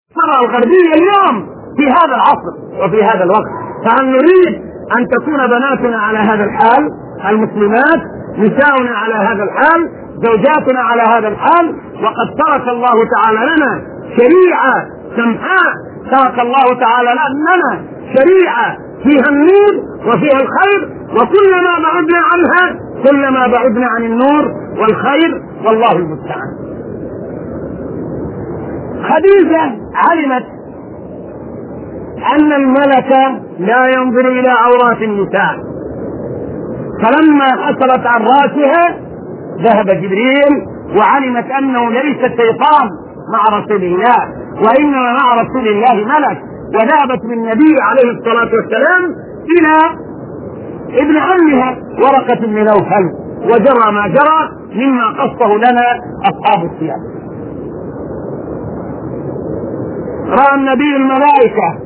المرأة الغربية اليوم في هذا العصر وفي هذا الوقت. فهل نريد أن تكون بناتنا على هذا الحال؟ المسلمات نساؤنا على هذا الحال، زوجاتنا على هذا الحال؟ وقد ترك الله تعالى لنا شريعة سمحاء، ترك الله تعالى لنا شريعة فيها النور وفيها الخير، وكلما بعدنا عنها كلما بعدنا عن النور والخير، والله المستعان. خديجة علمت أن الملك لا ينظر إلى عورات النساء، فلما حصلت عن رأسها ذهب جبريل وعلمت أنه ليس الشيطان مع رسول الله وإنما مع رسول الله ملك، وذهبت بالنبي عليه الصلاة والسلام إلى ابن عمها ورقة بن نوفل، وجرى ما جرى مما قصه لنا أصحاب السياق. رأى النبي الملائكة،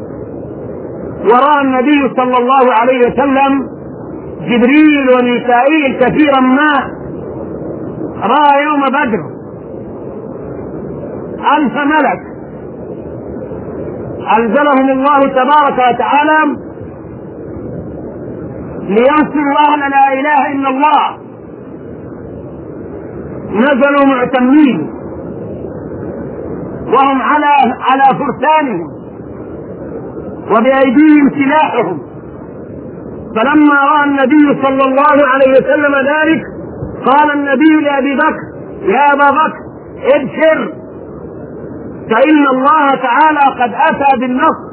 ورأى النبي صلى الله عليه وسلم جبريل وميكائيل كثيرا ما. رأى يوم بدر 1000 ملك أنزلهم الله تبارك وتعالى لينصروا أهل لا إله إلا الله. نزلوا معتمين وهم على فرسانهم وبأيديهم سلاحهم. فلما رأى النبي صلى الله عليه وسلم ذلك قال النبي لأبي بكر: يا أبا بكر ابشر، فإن الله تعالى قد أتى بالنصر.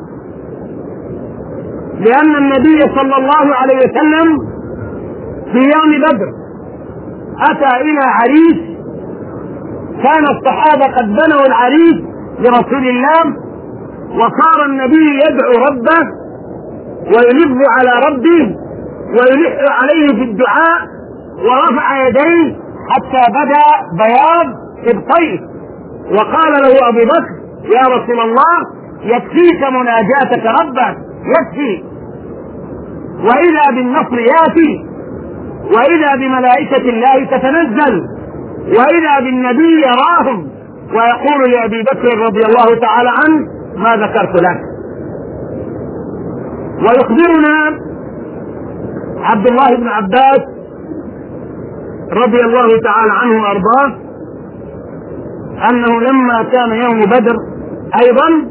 لأن النبي صلى الله عليه وسلم في يوم بدر أتى إلى عريس، كان الصحابة قد بنوا العريس لرسول الله، وصار النبي يدعو ربه ويلب على ربه ويلح عليه في الدعاء، ورفع يديه حتى بدا بياض ابطيه، وقال له أبو بكر: يا رسول الله يكفيك مناجاتك ربك، يكفي. وإذا بالنصر ياتي، وإذا بملائكة الله تتنزل، وإذا بالنبي يراهم ويقول لأبي بكر رضي الله تعالى عنه: ما ذكرت لك. ويخبرنا عبد الله بن عباس رضي الله تعالى عنه وأرضاه أنه لما كان يوم بدر أيضا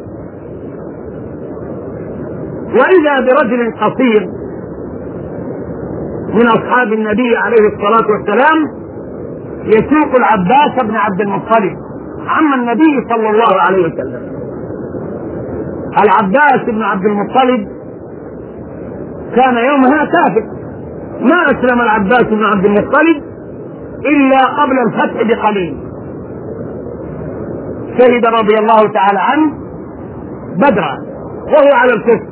وإذا برجل قصير من أصحاب النبي عليه الصلاة والسلام يسوق العباس بن عبد المطلب عم النبي صلى الله عليه وسلم. العباس بن عبد المطلب كان يومها كافر، ما أسلم العباس بن عبد المطلب إلا قبل الفتح بقليل. شهد رضي الله تعالى عنه بدرا وهو على الكفر،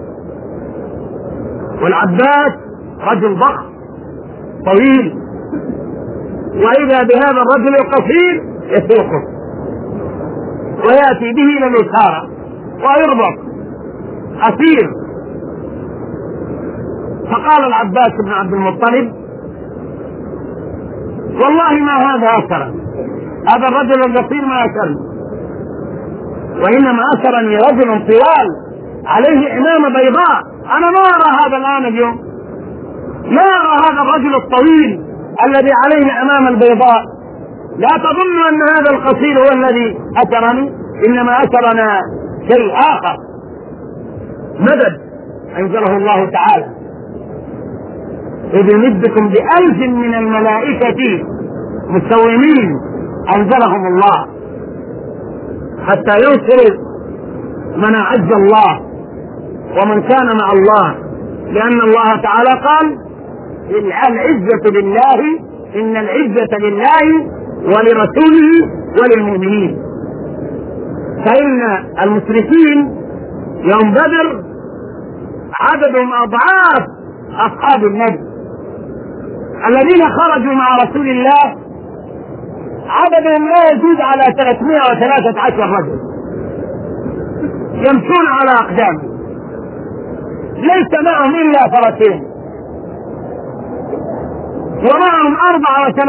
والعباس رجل ضخم طويل، وإذا بهذا الرجل القصير يسوقه ويأتي به إلى الأسارة ويربط أسير. فقال العباس بن عبد المطلب: والله ما هذا أسرا، هذا الرجل القصير ما أسرني، وإنما أسرني رجل طوال عليه عمامة بيضاء. أنا ما أرى هذا الآن اليوم، ما أرى هذا الرجل الطويل الذي عليه عمامة البيضاء. لا تظن أن هذا القصير هو الذي أسرني، إنما أسرنا شيء آخر. مدد أنزله الله تعالى: إذ يمدكم ب1000 من الملائكة مسومين، أنزلهم الله حتى ينصروا من أعز الله ومن كان مع الله، لأن الله تعالى قال: العزة لله، إن العزة لله ولرسوله وللمؤمنين. فإن المشركين يوم بدر عددهم أضعاف أصحاب النبي الذين خرجوا مع رسول الله، عددهم لا يزيد على 313 رجل يمشون على أقدامهم، ليس معهم إلا فرسين، ومعهم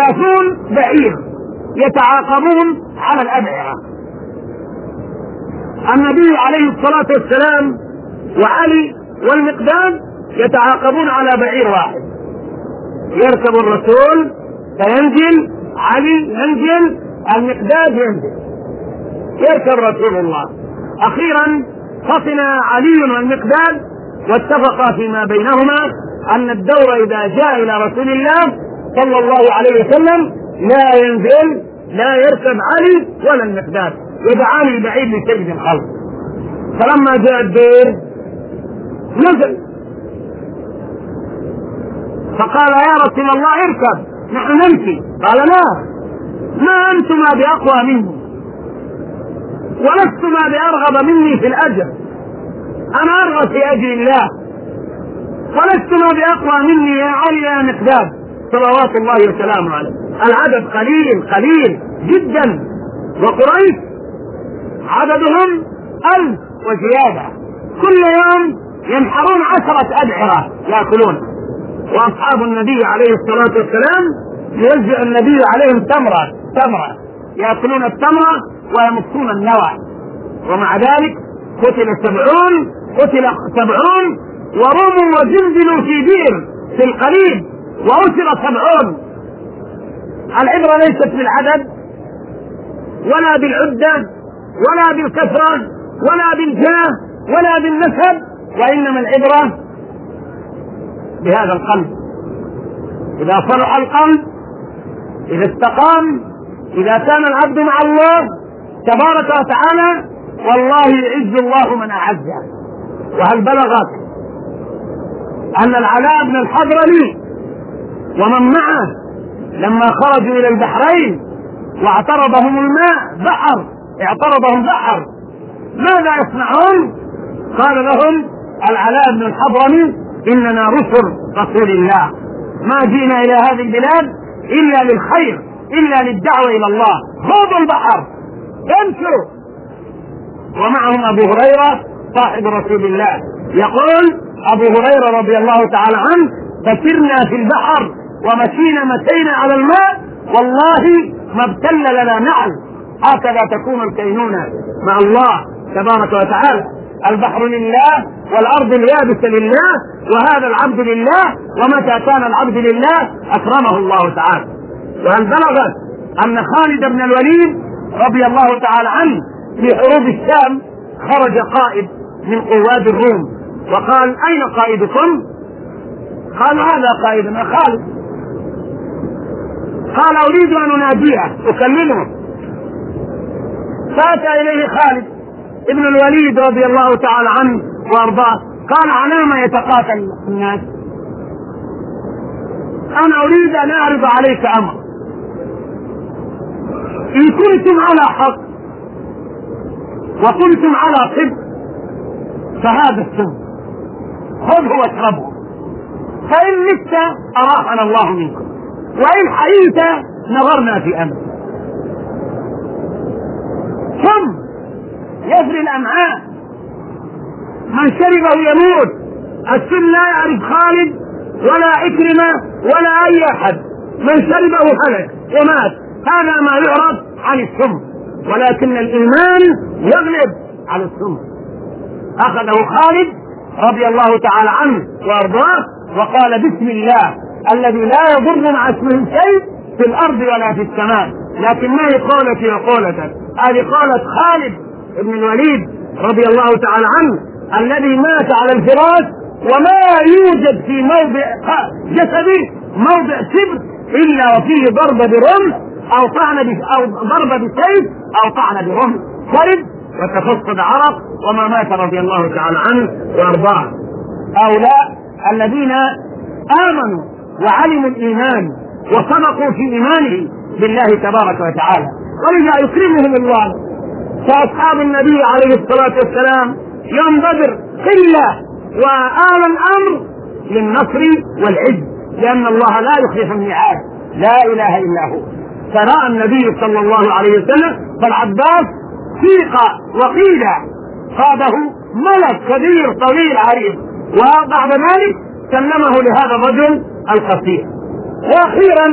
34 بعير يتعاقبون على الأدعية. النبي عليه الصلاة والسلام وعلي والمقداد يتعاقبون على بعير واحد، يركب الرسول فينزل، علي ينزل، المقداد ينزل، يركب رسول الله. أخيرا فطن علي والمقداد واتفقا فيما بينهما أن الدور إذا جاء إلى رسول الله صلى الله عليه وسلم لا ينزل، لا يركب علي ولا المقداد، يدعان البعيد لسيد الخلق. فلما جاء الدور نزل، فقال يا رسول الله اركب نحن نمشي. قال لا، ما أنتما بأقوى مني ولستما بأرغب مني في الأجر، أنا أرغب في أجر الله، ولستما بأقوى مني يا علي يا مقداد صلوات الله وسلامه عليه. العدد قليل جدا، وقريش عددهم 1000 وزيادة، كل يوم ينحرون 10 أبعرة يأكلون، وأصحاب النبي عليه الصلاة والسلام يوزع النبي عليهم تمرة يأكلون التمرة ويمصون النوى، ومع ذلك قتل 70 ورموا وزلزلوا في بئر في القليب وأسر 70. العبرة ليست بالعدد ولا بالعدة ولا بالكثرة ولا بالجاه ولا بالنسب، وإنما العبرة بهذا القلب. إذا صلح القلب، إذا استقام، إذا كان العبد مع الله تبارك وتعالى، والله يعز الله من أعزه. وهل بلغت أن العلاء بن الحضرمي ومن معه لما خرجوا إلى البحرين واعترضهم الماء اعترضهم بحر، ماذا يصنعون؟ قال لهم العلاء بن الحضرمي إننا رسول الله، ما جئنا إلى هذه البلاد إلا للخير، إلا للدعوة إلى الله، خوضوا البحر امشوا. ومعهم أبو هريرة صاحب رسول الله، يقول أبو هريرة رضي الله تعالى عنه فسرنا في البحر ومشينا على الماء والله ما ابتل لنا نعل. هكذا تكون الكينونة مع الله تبارك وتعالى، البحر لله والأرض اليابسة لله وهذا العبد لله، ومتى كان العبد لله أكرمه الله تعالى. وهل بلغت أن خالد بن الوليد رضي الله تعالى عنه في حروب الشام خرج قائد من قواد الروم وقال أين قائدكم؟ قال هذا قائدنا خالد. قال أريد أن أناديه أكلمه، فأتى إليه خالد ابن الوليد رضي الله تعالى عنه وأرضاه، قال على ما يتقاتل الناس؟ أنا أريد أن أعرض عليك أمر، إن كنتم على حق وكنتم على صدق فهذا السم خذه واشربه، فإن مت أراحنا الله منكم، وإن حييت نظرنا في أمر. ثم يجري الأمعاء، من شربه يموت، السم لا يعرف خالد ولا عكرمة ولا أي أحد، من شربه هلك ومات، هذا ما يعرف عن السم، ولكن الإيمان يغلب على السم. أخذه خالد رضي الله تعالى عنه وأرضاه وقال بسم الله الذي لا يضر مع اسمه شيء في الأرض ولا في السماء، لكن ما هي قولتي وقولتك؟ هذه قولة خالد بن الوليد رضي الله تعالى عنه الذي مات على الفراش وما يوجد في موضع جسده موضع شبر إلا وفيه ضربة برمح أو ضربة بسيف أو طعن برمح، شرب وتفصد عرق وما مات رضي الله تعالى عنه وأرضاه. هؤلاء الذين آمنوا وعلموا الإيمان وصدقوا في إيمانه بالله تبارك وتعالى، ولذا يكرمهم الله. فأصحاب النبي عليه الصلاة والسلام يوم بدر قلة وآل الأمر للنصر والعز، لأن الله لا يخلف الميعاد، لا إله إلا هو. فرأى النبي صلى الله عليه وسلم فالعباس سيق وقيل قاده ملك كبير طويل عريض، وبعد ذلك سلمه لهذا الرجل القصير. وأخيرا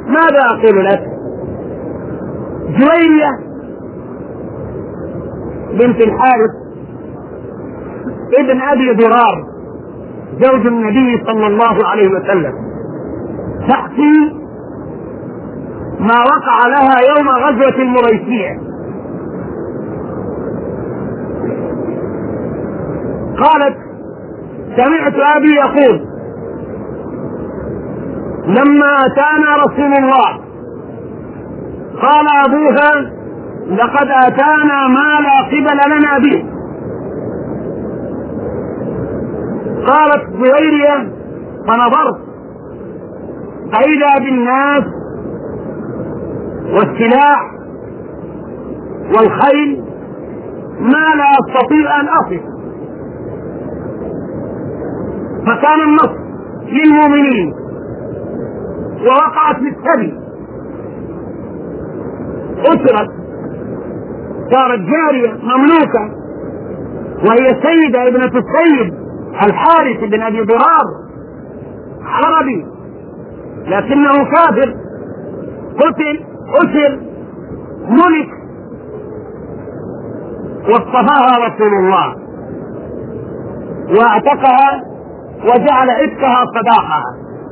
ماذا أقول لك؟ جويرية بنت الحارث ابن ابي ضرار زوج النبي صلى الله عليه وسلم تحكي ما وقع لها يوم غزوة المريسيع. قالت: سمعت ابي يقول: لما اتانا رسول الله قال ابوها: لقد اتانا ما لا قبل لنا به. قالت جويرية: فنظرت فإذا بالناس والسلاح والخيل ما لا أستطيع أن أصف. فكان النصر للمؤمنين ووقعت بالسبي، أسرت، صارت جارية مملوكة، وهي سيدة ابنة السيد الحارث بن ابي ضرار، عربي لكنه كافر، قتل، أسر، ملك، واصطفاها رسول الله واعتقها وجعل عتقها صداقها.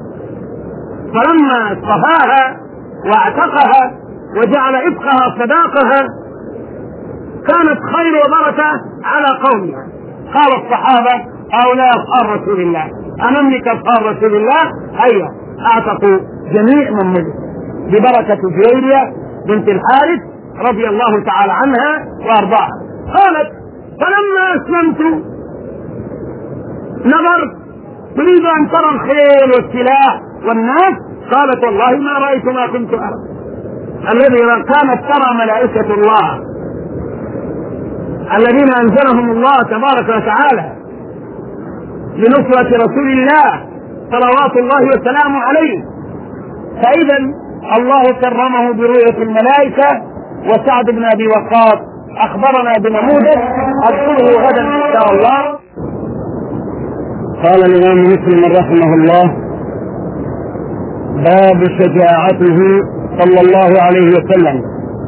فلما اصطفاها واعتقها وجعل عتقها صداقها كانت خير وبركة على قومها. قال الصحابة: هؤلاء أصحاب رسول الله، أمملك أصحاب رسول الله؟ أيوة، أعتقوا جميع من ملك ببركة جويرية بنت الحارث رضي الله تعالى عنها وأرضاها. قالت: فلما أسلمت نظرت تريد أن ترى الخيل والسلاح والناس، قالت: والله ما رأيت ما كنت أرى. الذي كانت ترى ملائكة الله الذين أنزلهم الله تبارك وتعالى لنصرة رسول الله صلوات الله وسلامه عليه. فإذا الله كرمه برؤية الملائكة. وسعد بن أبي وقاص أخبرنا بنموذج أذكره غدا إن شاء الله. قال الإمام مسلم رحمه الله: باب شجاعته صلى الله عليه وسلم.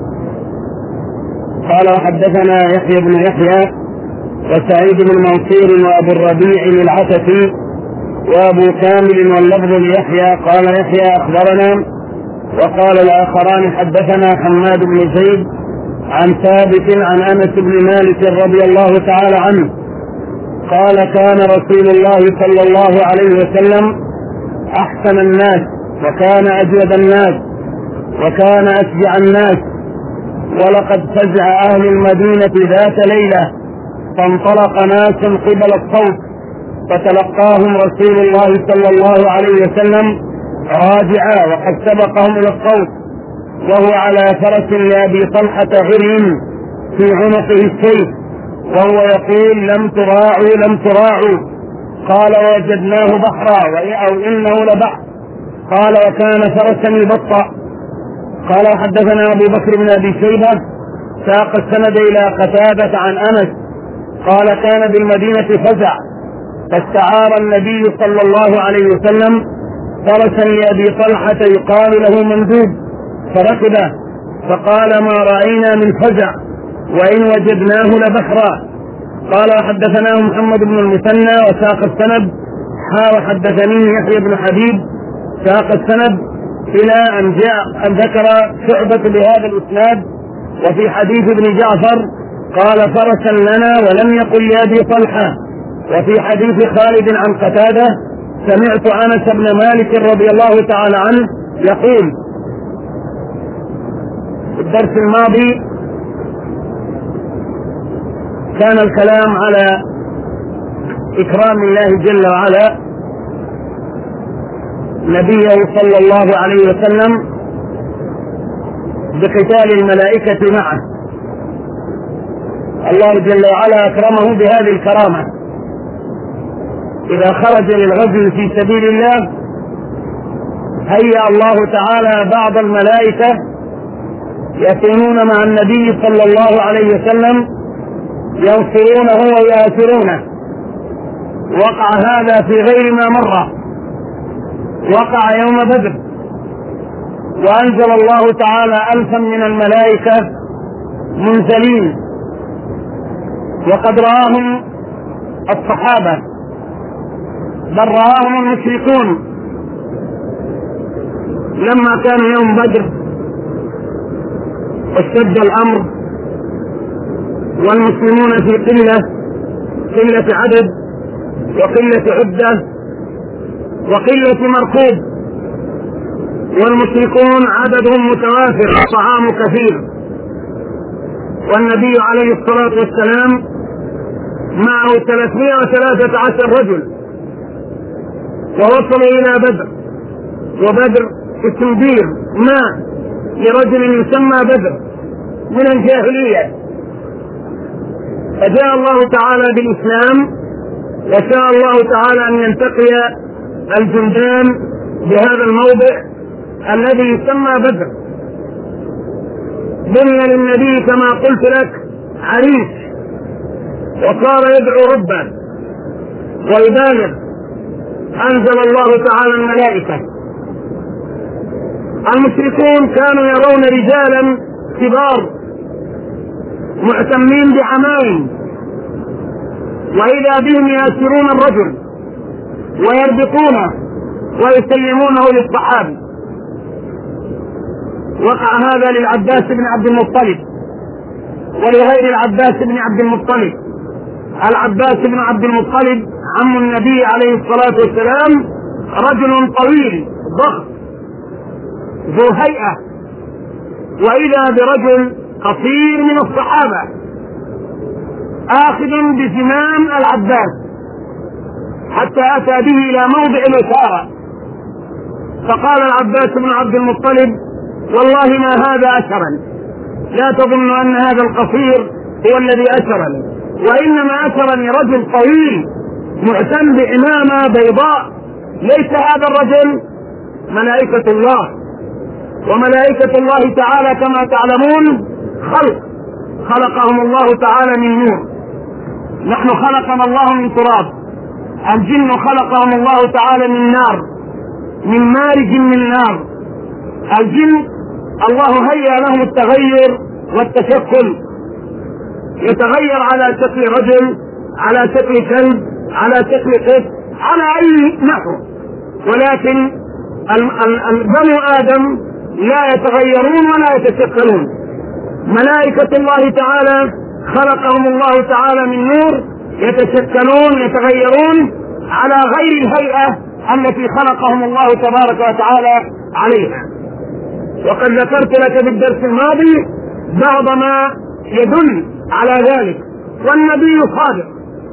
قال: حدثنا يحيى بن يحيى وسعيد بن منصور وابو الربيع العتكي وابو كامل واللفظ ليحيى. قال يحيى: اخبرنا. وقال الاخران: حدثنا حماد بن زيد عن ثابت عن انس بن مالك رضي الله تعالى عنه قال: كان رسول الله صلى الله عليه وسلم احسن الناس، وكان اجود الناس، وكان اشجع الناس. ولقد فزع اهل المدينة ذات ليلة، فانطلق ناس قبل الصوت، فتلقاهم رسول الله صلى الله عليه وسلم راجعا وقد سبقهم الى الصوت، وهو على فرس لأبي طلحة غريم في عنقه السيف، وهو يقول: لم تراعوا لم تراعوا. قال: وجدناه بحرا أو إنه لبحر. قال: وكان فرسا يبطأ. قال: حدثنا أبو بكر بن أبي شيبة ساق السند إلى قتادة عن أنس قال: كان بالمدينة فزع، فاستعار النبي صلى الله عليه وسلم فرسا لأبي طلحة يقال له مندوب، فركبه، فقال: ما رأينا من فزع، وإن وجدناه لبحرا. قال: حدثنا محمد بن المثنى وساق السند حدثني يحيى بن حبيب ساق السند إلى أن ذكر شعبة بهذا الإسناد. وفي حديث ابن جعفر قال: فرسا لنا، ولم يقل لأبي طلحة. وفي حديث خالد عن قتادة: سمعت أنس بن مالك رضي الله تعالى عنه يقول. في الدرس الماضي كان الكلام على إكرام الله جل وعلا نبيه صلى الله عليه وسلم بقتال الملائكة معه. الله جل وعلا أكرمه بهذه الكرامة: إذا خرج للغزو في سبيل الله هيأ الله تعالى بعض الملائكة يكونون مع النبي صلى الله عليه وسلم ينصرونه ويآثرونه. وقع هذا في غير ما مر، وقع يوم بدر، وأنزل الله تعالى 1000 من الملائكة منزلين وقد رآهم الصحابة بل رآهم المشركون لما كان يوم بدر واشتد الأمر والمسلمون في قلة عدد وقلة عدة وقلة مركوب، والمشركون عددهم متوافر الطعام كثير، والنبي عليه الصلاة والسلام معه 313 رجل، ووصلوا إلى بدر، وبدر اسم بير ماء لرجل يسمى بدر من الجاهلية، فجاء الله تعالى بالإسلام وشاء الله تعالى أن يلتقي الجندان بهذا الموضع الذي يسمى بدر. بني للنبي كما قلت لك عريش، وصار يدعو ربه ويبالغ، أنزل الله تعالى الملائكة. المشركون كانوا يرون رجالا كبار معتمين بعمائم، وإذا بهم يأسرون الرجل ويربطونه ويسلمونه للصحابي. وقع هذا للعباس بن عبد المطلب ولغير العباس بن عبد المطلب. العباس بن عبد المطلب عم النبي عليه الصلاة والسلام رجل طويل ضخم ذو هيئة، وإذا برجل قصير من الصحابة آخذ بزمام العباس حتى أتى به إلى موضع الإشارة، فقال العباس بن عبد المطلب: والله ما هذا أشرا، لا تظن أن هذا القصير هو الذي أشرني، وإنما أشرني رجل طويل معتم بعمامة بيضاء. ليس هذا الرجل ملائكة الله، وملائكة الله تعالى كما تعلمون خلقهم الله تعالى من نور، نحن خلقنا الله من تراب، الجن خلقهم الله تعالى من نار، من مارج من نار. الجن الله هيأ لهم التغير والتشكل، يتغير على شكل رجل، على شكل كلب، على شكل قط، على أي نحو، ولكن بنو آدم لا يتغيرون ولا يتشكلون. ملائكة الله تعالى خلقهم الله تعالى من نور، يتشكلون يتغيرون على غير الهيئة التي خلقهم الله تبارك وتعالى عليها. وقد ذكرت لك بالدرس الماضي بعض ما يدل على ذلك، والنبي صادق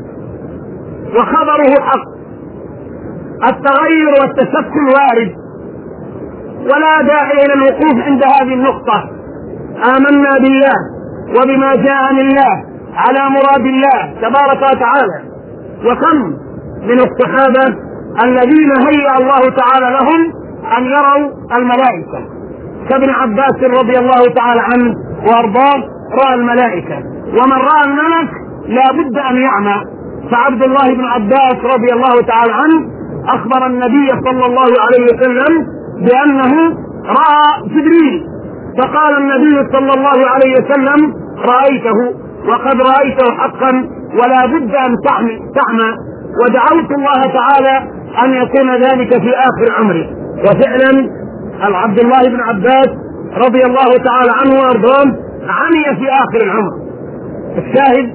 وخبره حق. التغير والتشكل وارد، ولا داعي الى الوقوف عند هذه النقطة. آمنا بالله وبما جاء من الله على مراد الله تبارك وتعالى. وكم من الصحابة الذين هيأ الله تعالى لهم أن يروا الملائكة، كابن عباس رضي الله تعالى عنه وارضاه رأى الملائكة، ومن رأى الملك لا بد أن يعمى. فعبد الله بن عباس رضي الله تعالى عنه أخبر النبي صلى الله عليه وسلم بأنه رأى جبريل، فقال النبي صلى الله عليه وسلم: رأيته وقد رأيته حقا ولا بد أن تعمى. ودعوت الله تعالى أن يكون ذلك في آخر عمره. وفعلا عبد الله بن عباس رضي الله تعالى عنه وارضاه عمي في آخر العمر. الشاهد: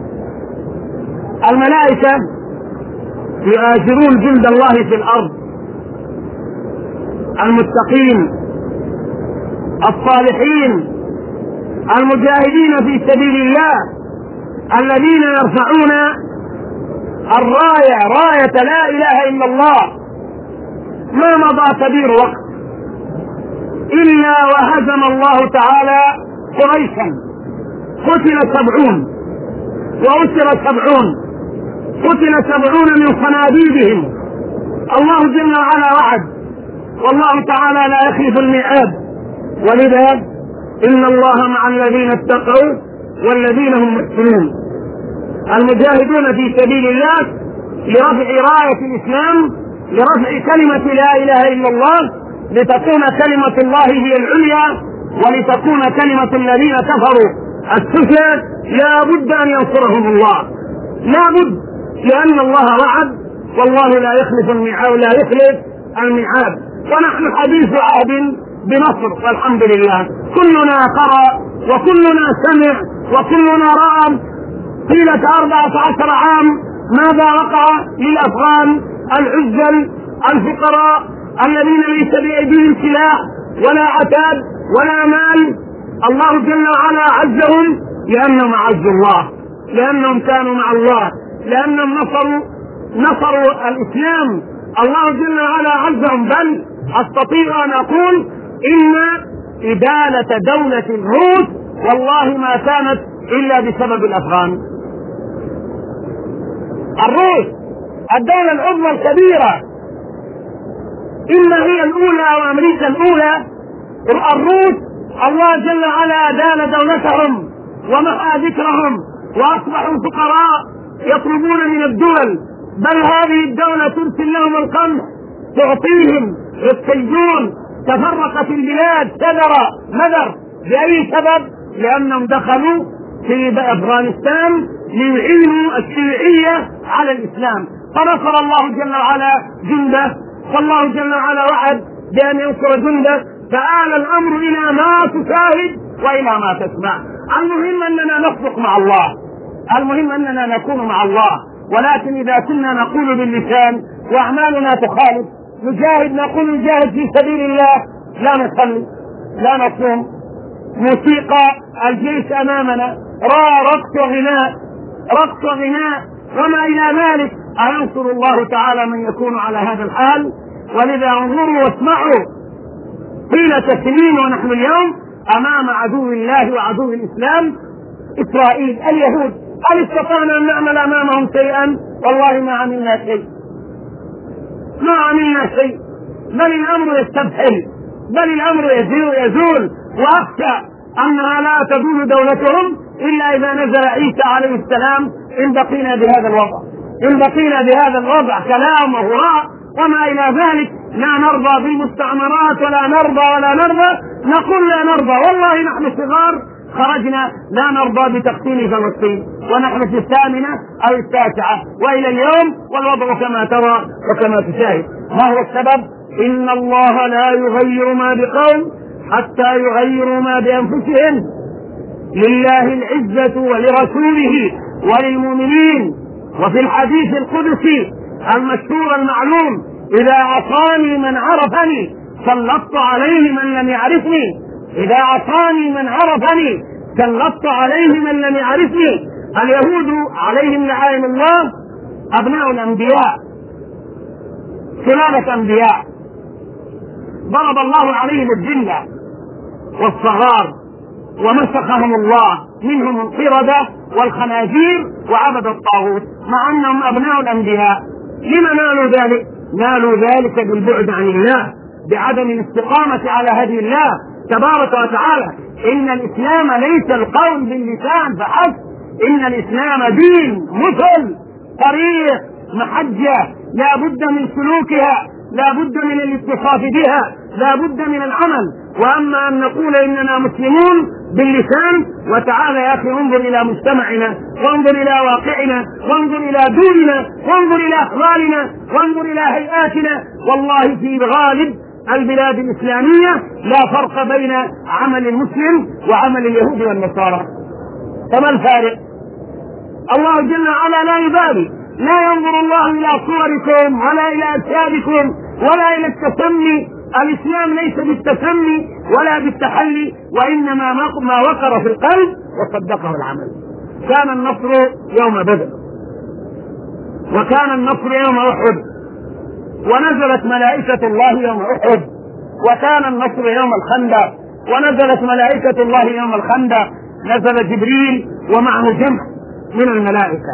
الملائكة يؤازرون جند الله في الأرض، المتقين الصالحين المجاهدين في سبيل الله، الذين يرفعون راية لا إله إلا الله. ما مضى كبير وقت إلا وهزم الله تعالى قريشا، قتل 70 وأسر 70، قتل 70 من صناديدهم. الله جل وعلا وعد، والله تعالى لا يخلف الميعاد، ولذا إن الله مع الذين اتقوا والذين هم محسنون. المجاهدون في سبيل الله لرفع راية الإسلام، لرفع كلمة لا إله إلا الله، لتكون كلمة الله هي العليا، ولتكون كلمة الذين كفروا السفلى لا بد أن ينصرهم الله، لا بد، لأن الله وعد والله لا يخلف الميعاد ولا يخلف الميعاد، ونحن حديث عهد بنصر والحمد لله. كلنا قرأ وكلنا سمع وكلنا رأى طيلة 14 عام ماذا وقع للأفغان العزل الفقراء الذين ليس بأيديهم سلاح ولا عتاد ولا مال. الله جل وعلا عزهم لأنهم عزوا الله، لأنهم كانوا مع الله، لأنهم نصروا الإسلام. الله جل وعلا عزهم، بل أستطيع أن أقول إن إدالة دولة الروس والله ما كانت إلا بسبب الأفغان. الروس الدولة العظمى الكبيرة، إما هي الأولى أو أمريكا الأولى، الروس الله جل وعلا أدال دولتهم ومحى ذكرهم وأصبحوا فقراء يطلبون من الدول، بل هذه الدولة ترسل لهم القمح تعطيهم يستجدون. تفرقت البلاد مذر بأي سبب؟ لأنهم دخلوا في أفغانستان ليعينوا الشيوعية على الإسلام، فنصر الله جل وعلا جنده، فالله جل وعلا وعد بأن ينصر جنده. فآل الأمر إلى ما تشاهد وإلى ما تسمع. المهم أننا نصدق مع الله، المهم أننا نكون مع الله، ولكن إذا كنا نقول باللسان وأعمالنا تخالف، نقول نجاهد في سبيل الله، لا نصلي لا نصوم، موسيقى الجيش أمامنا، رقص وغناء وما إلى ذلك. أينصر الله تعالى من يكون على هذا الحال؟ ولذا انظروا واسمعوا طيلة سنين ونحن اليوم أمام عدو الله وعدو الإسلام إسرائيل اليهود. هل استطعنا أن نعمل أمامهم شيئا؟ والله ما عملنا شيء، بل الأمر يستبحل، بل الأمر يزول. وأخشى أنها لا تزول دولتهم إلا إذا نزل عيسى عليه السلام إن بقينا بهذا الوضع كلام وهراء وما إلى ذلك. لا نرضى بالمستعمرات ولا نرضى، نقول لا نرضى. والله نحن صغار خرجنا لا نرضى بتقسيم فلسطين ونحن في 8 أو 9 وإلى اليوم والوضع كما ترى وكما تشاهد. ما هو السبب؟ إن الله لا يغير ما بقوم حتى يغيروا ما بأنفسهم. لله العزة ولرسوله وللمؤمنين. وفي الحديث القدسي المشهور المعلوم: إذا عصاني من عرفني سلطت عليه من لم يعرفني. إذا عصاني من عرفني سلطت عليه من لم يعرفني. اليهود عليهم لعائن الله أبناء الأنبياء، سلالة أنبياء، ضرب الله عليهم الذلة والصغار ومسخهم الله، منهم القردة والخنازير وعبد الطاغوت، مع أنهم أبناء الأنبياء. لما نالوا ذلك؟ نالوا ذلك بالبعد عن الله، بعدم الاستقامة على هدي الله تبارك وتعالى. إن الإسلام ليس القول باللسان فحسب، إن الإسلام دين مثل طريق محجة لا بد من سلوكها، لا بد من الاتصاف بها، لا بد من العمل. وأما أن نقول إننا مسلمون باللسان، وتعالى يا أخي انظر إلى مجتمعنا، وانظر إلى واقعنا، وانظر إلى دوننا، وانظر إلى أحوالنا، وانظر إلى هيئاتنا. والله في غالب البلاد الإسلامية لا فرق بين عمل المسلم وعمل اليهود والنصارى. فما الفارق؟ الله جل وعلا لا يبالي، لا ينظر الله إلى صوركم ولا إلى أجسادكم ولا إلى التسمي. الإسلام ليس بالتسمي ولا بالتحلي، وإنما ما وقر في القلب وصدقه العمل. كان النصر يوم بدر، وكان النصر يوم أحد، ونزلت ملائكة الله يوم أحد، وكان النصر يوم الخندق، ونزلت ملائكة الله يوم الخندق. نزل جبريل ومعه جمع من الملائكة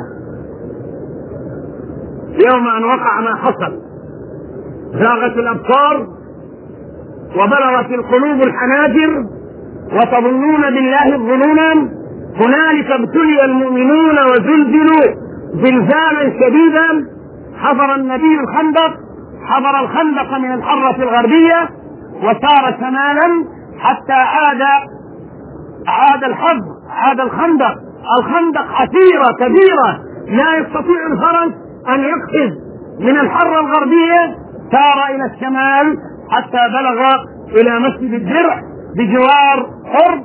يوم أن وقع ما حصل. زاغت الأبصار وبلغت القلوب الحناجر وتظنون بالله الظنونا. هنالك ابتلي المؤمنون وزلزلوا زلزالا شديدا. حضر النبي الخندق، حضر الخندق من الحرة الغربية، وسار شمالا حتى عاد الحظ هذا الخندق حفيرة كبيرة لا يستطيع الفرس أن يقفز من الحرة الغربية، سار إلى الشمال حتى بلغ إلى مسجد الدرع بجوار قرب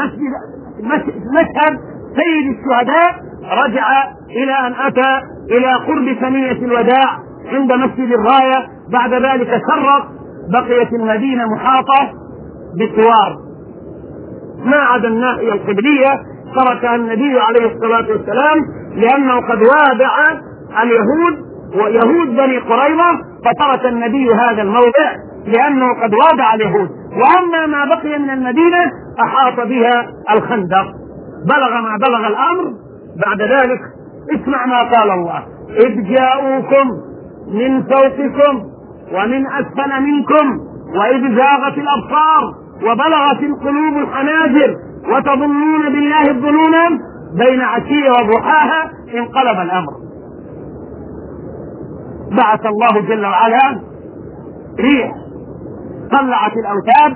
مشهد سيد الشهداء. رجع إلى أن أتى إلى قرب ثنية الوداع عند مسجد الراية. بعد ذلك شرق، بقيت المدينة محاطة بسوار ما عدا الناحية القبلية تركها النبي عليه الصلاة والسلام، لأنه قد وادع اليهود ويهود بني قريظة، فترك النبي هذا الموضع لأنه قد وادع اليهود. وأما ما بقي من المدينة أحاط بها الخندق. بلغ ما بلغ الأمر بعد ذلك. اسمع ما قال الله: إذ جاءوكم من فوقكم ومن أسفل منكم وإذ زاغت الأبصار وبلغت القلوب الحناجر وتظنون بالله الظنون بين عشية وضحاها انقلب الأمر. بعث الله جل وعلا ريح طلعت الأوتاد،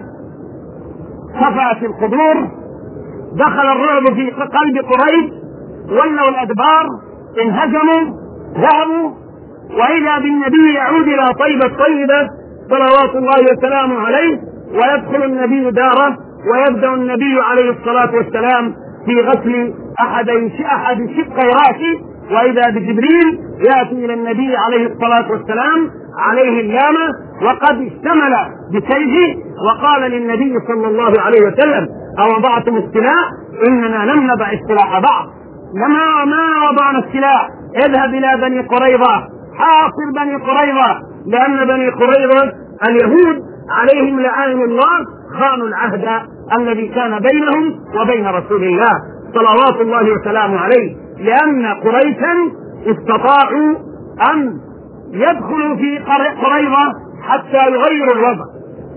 صفعت القدور، دخل الرعب في قلب قريش، ولوا الأدبار، انهزموا، ذهبوا. وإذا بالنبي يعود إلى طيبة صلوات الله وسلامه عليه، ويدخل النبي داره، ويبدأ النبي عليه الصلاة والسلام في غسل أحد شقي راسه، وإذا بجبريل يأتي إلى النبي عليه الصلاة والسلام عليه اللامة وقد اشتمل بسيفه، وقال للنبي صلى الله عليه وسلم: أوضعتم السلاح؟ إننا لم نضع السلاح بعض، ما وضعنا السلاح. اذهب إلى بني قريظة، حاصر بني قريظة، لأن بني قريظة اليهود عليهم لعائن الله خانوا العهد الذي كان بينهم وبين رسول الله صلوات الله وسلامه عليه، لأن قريشا استطاعوا أن يدخلوا في قريظة حتى يغيروا الوضع.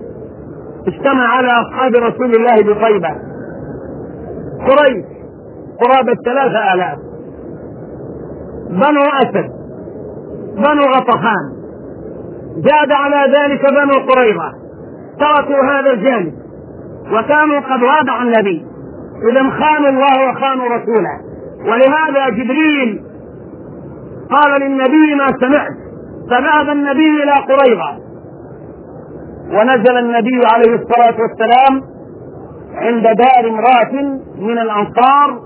اجتمع على أصحاب رسول الله بطيبة قريش قرابة 3000، بنو أسد، بنو غطفان، زاد على ذلك بنو قريظة، تركوا هذا الجانب وكانوا قد وادعوا النبي، إذا خانوا الله وخانوا رسوله. ولهذا جبريل قال للنبي: ما سمعت. فذهب النبي إلى قريظة، ونزل النبي عليه الصلاة والسلام عند دار امرأة من الأنصار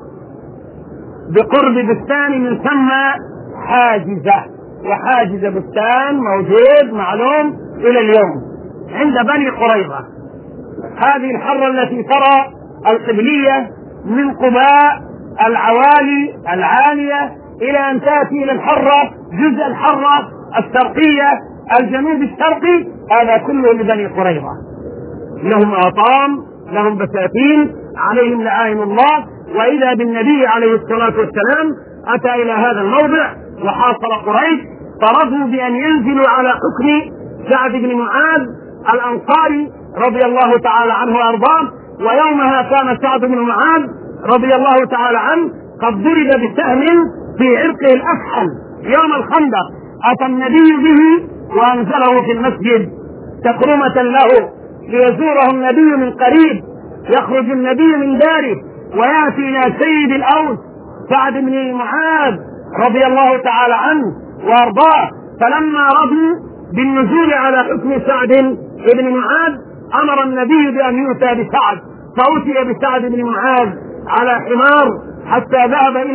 بقرب بستان من ثم حاجزة، وحاجز بستان موجود معلوم إلى اليوم عند بني قريظة. هذه الحرة التي ترى القبلية من قباء العوالي العالية إلى أن تأتي إلى الحرة، جزء الحرة الشرقية الجنوب الشرقي، هذا كله لبني قريظة. لهم أطام، لهم بساتين، عليهم لعائن الله. وإذا بالنبي عليه الصلاة والسلام أتى إلى هذا الموضع وحاصر قريش، فرضوا بأن ينزلوا على حكم سعد بن معاذ الأنصاري رضي الله تعالى عنه وأرضاه. ويومها كان سعد بن معاذ رضي الله تعالى عنه قد ضرب بسهم في عرقه الأفحل يوم الخندق. أتى النبي به وأنزله في المسجد تكرمة له، ليزوره النبي من قريب. يخرج النبي من داره ويأتي إلى سيد الأوس سعد بن معاذ رضي الله تعالى عنه وأرضاه. فلما رضوا بالنزول على حكم سعد بن معاذ أمر النبي بأن يؤتى بسعد، فأتي بسعد بن معاذ على حمار حتى ذهب إلى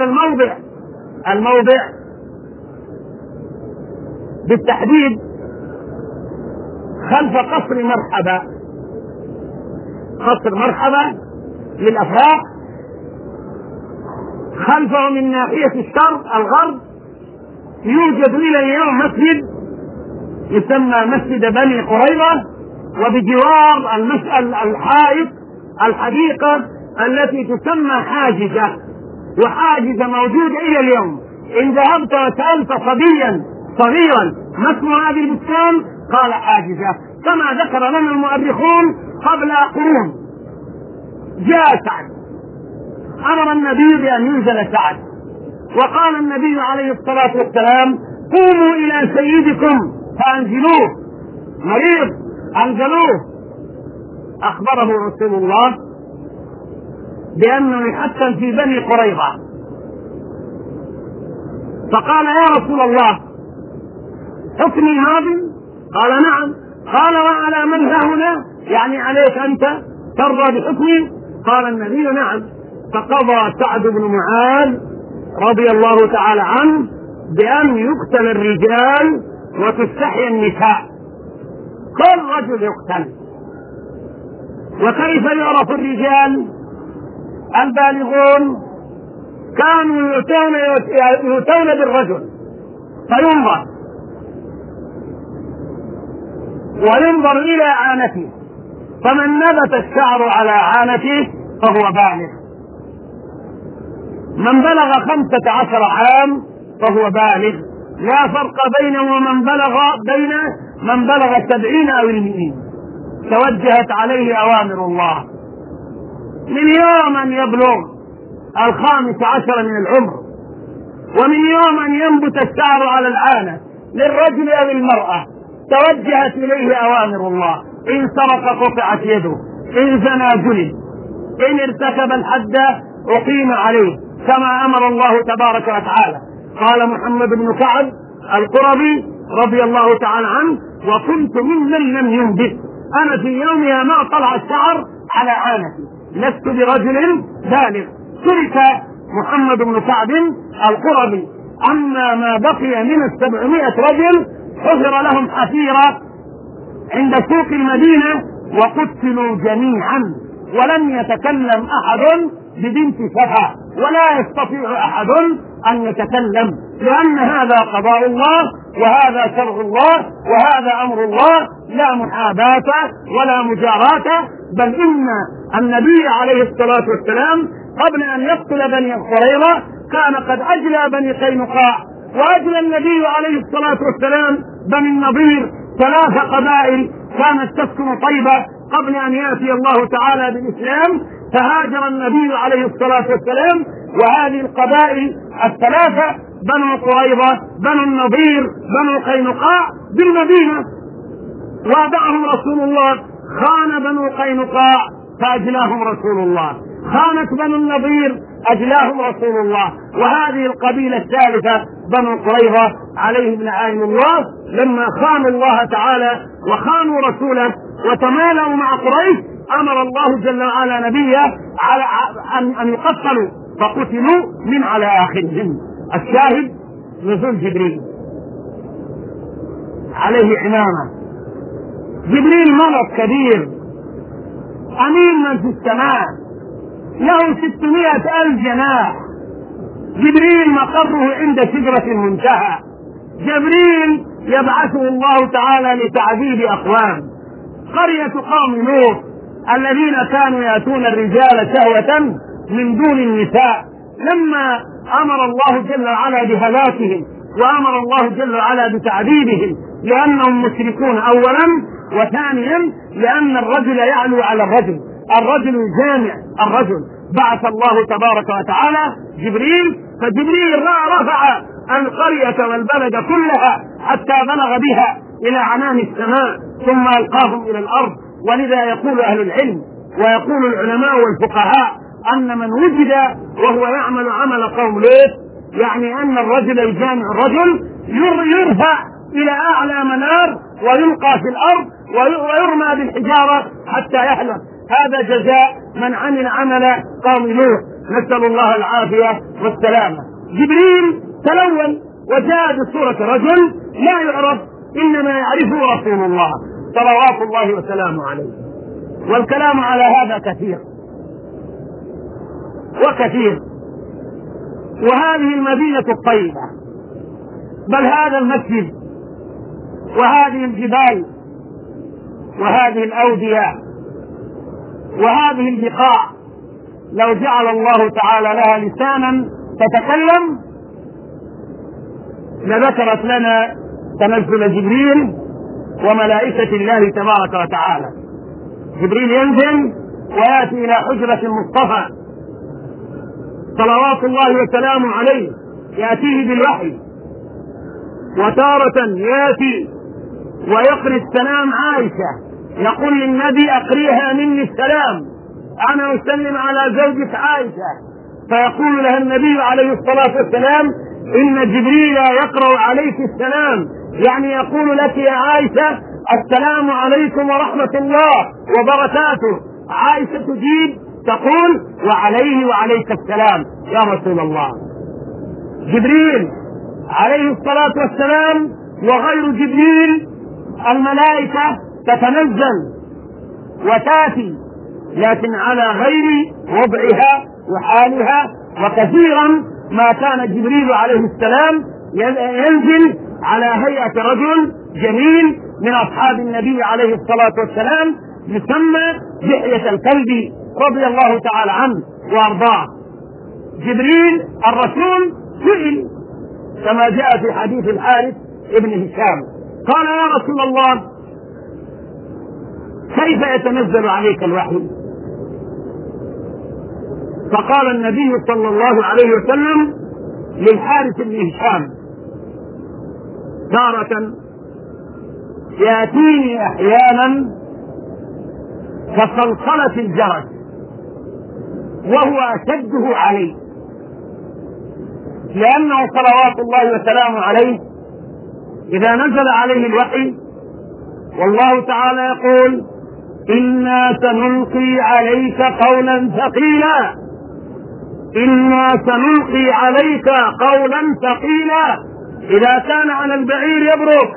الموضع بالتحديد خلف قصر مرحبا، قصر مرحبا للأفراح. خلفه من ناحية الشرق الغرب يوجد إلى اليوم مسجد يسمى مسجد بني قريظة، وبجوار الحائط الحديقة التي تسمى حاجزة، وحاجزة موجودة إلى اليوم. إن ذهبت وسألت صبيا صغيرا ما اسم هذه البستان قال حاجزة، كما ذكر لنا المؤرخون قبل قرون. جاء سعد، أمر النبي بأن ينزل سعد، وقال النبي عليه الصلاة والسلام: قوموا إلى سيدكم فأنزلوه، مريض أنزلوه. أخبره رسول الله بأنه يحكم في بني قريظة، فقال يا رسول الله حكمي هذا؟ قال نعم. قال وعلى من هنا؟ يعني عليك أنت ترضى بحكمي؟ قال النبي نعم. فقضى سعد بن معاذ رضي الله تعالى عنه بأن يقتل الرجال وتستحيي النساء، كل رجل يقتل. وكيف يعرف الرجال؟ البالغون كانوا يؤتون بالرجل فينظر وينظر إلى عانته، فمن نبت الشعر على عانته فهو بالغ، من بلغ 15 عام فهو بالغ، لا فرق بينه ومن بلغ 70 أو 100. توجهت عليه أوامر الله من يوم أن يبلغ 15 من العمر، ومن يوم أن ينبت الشعر على العانة للرجل أو المرأة توجهت إليه أوامر الله. إن سرق قطعت يده، إن زنى جلد، إن ارتكب الحد أقيم عليه كما أمر الله تبارك وتعالى. قال محمد بن كعب القرظي رضي الله تعالى عنه وكنت ممن لم ينبت، أنا في يومها ما طلع الشعر على عانتي، لست برجل بالغ. ترك محمد بن كعب القرظي. أما ما بقي من 700 رجل حفر لهم حفيرة عند سوق المدينة وقتلوا جميعا، ولم يتكلم أحد ببنت سفة، ولا يستطيع أحد أن يتكلم، لأن هذا قضاء الله وهذا شرع الله وهذا أمر الله، لا محاباة ولا مجاراة. بل إن النبي عليه الصلاة والسلام قبل أن يقتل بني قريظة كان قد أجلى بني قينقاع، وأجلى النبي عليه الصلاة والسلام بني النضير، 3 قبائل كانت تسكن طيبة قبل أن يأتي الله تعالى بالإسلام، فهاجر النبي عليه الصلاة والسلام، وهذه القبائل 3 بنو قريظة بنو النضير بنو قينقاع بالمدينة، وابعهم رسول الله. خان بنو قينقاع فأجلاهم رسول الله، خانت بنو النضير أجلاهم رسول الله، وهذه القبيلة الثالثة بنو قريظة عليهم لعائن الله لما خانوا الله تعالى وخانوا رسوله وتمالوا مع قريش، أمر الله جل وعلا نبيه على أن يقتلوا فقتلوا من على آخرهم. الشاهد نزول جبريل عليه عمامة. جبريل ملك كبير أمين من في السماء، له 600,000 جناح. جبريل مقره عند شجرة المنتهى. جبريل يبعثه الله تعالى لتعذيب أقوام. قرية قوم نوح الذين كانوا يأتون الرجال شهوة من دون النساء، لما أمر الله جل وعلا بهلاكهم وأمر الله جل وعلا بتعذيبهم لأنهم مشركون أولا، وثانيا لأن الرجل يعلو على الرجل، الرجل جامع الرجل. بعث الله تبارك وتعالى جبريل، فجبريل رفع القرية والبلد كلها حتى بلغ بها إلى عنان السماء ثم ألقاهم إلى الأرض. ولذا يقول أهل العلم ويقول العلماء والفقهاء أن من وجد وهو يعمل عمل قوم لوط، يعني أن الرجل يجامع الرجل، يرفع إلى أعلى منار ويلقى في الأرض ويرمى بالحجارة حتى يحلق. هذا جزاء من عمل عمل قوم لوط، نسأل الله العافية والسلامة. جبريل تلون وجاء بصورة رجل لا يعرف، إنما يعرفه رسول الله صلوات الله وسلامه عليه. والكلام على هذا كثير وكثير. وهذه المدينة الطيبة، بل هذا المسجد وهذه الجبال وهذه الأودية وهذه البقاع لو جعل الله تعالى لها لسانا تتكلم لذكرت لنا تنزل جبريل وملائكة الله تبارك وتعالى. جبريل ينزل ويأتي إلى حجرة المصطفى صلوات الله وسلامه عليه، يأتيه بالوحي، وتارة يأتي ويقري السلام عائشة، يقول للنبي أقريها مني السلام، أنا أسلم على زوجة عائشة، فيقول لها النبي عليه الصلاة والسلام إن جبريل يقرأ عليك السلام، يعني يقول لك يا عائشة السلام عليكم ورحمة الله وبركاته. عائشة تجيب تقول وعليه وعليك السلام يا رسول الله. جبريل عليه الصلاة والسلام وغير جبريل الملائكة تتنزل وتأتي، لكن على غير وضعها وحالها، وكثيرا ما كان جبريل عليه السلام ينزل على هيئة رجل جميل من أصحاب النبي عليه الصلاة والسلام يسمى دحية الكلب رضي الله تعالى عنه وأرضاه. جبريل الرسول سئل كما جاء في حديث الحارث ابن هشام، قال يا رسول الله كيف يتنزل عليك الوحي؟ فقال النبي صلى الله عليه وسلم للحارث بن هشام تارة يأتيني أحيانا كصلصلة الجرس وهو أشده عليه، لأنه صلوات الله وسلامه عليه إذا نزل عليه الوحي والله تعالى يقول إنا سنلقي عليك قولا ثقيلا، إنا سنلقي عليك قولا ثقيلا، إذا كان على البعير يبرك.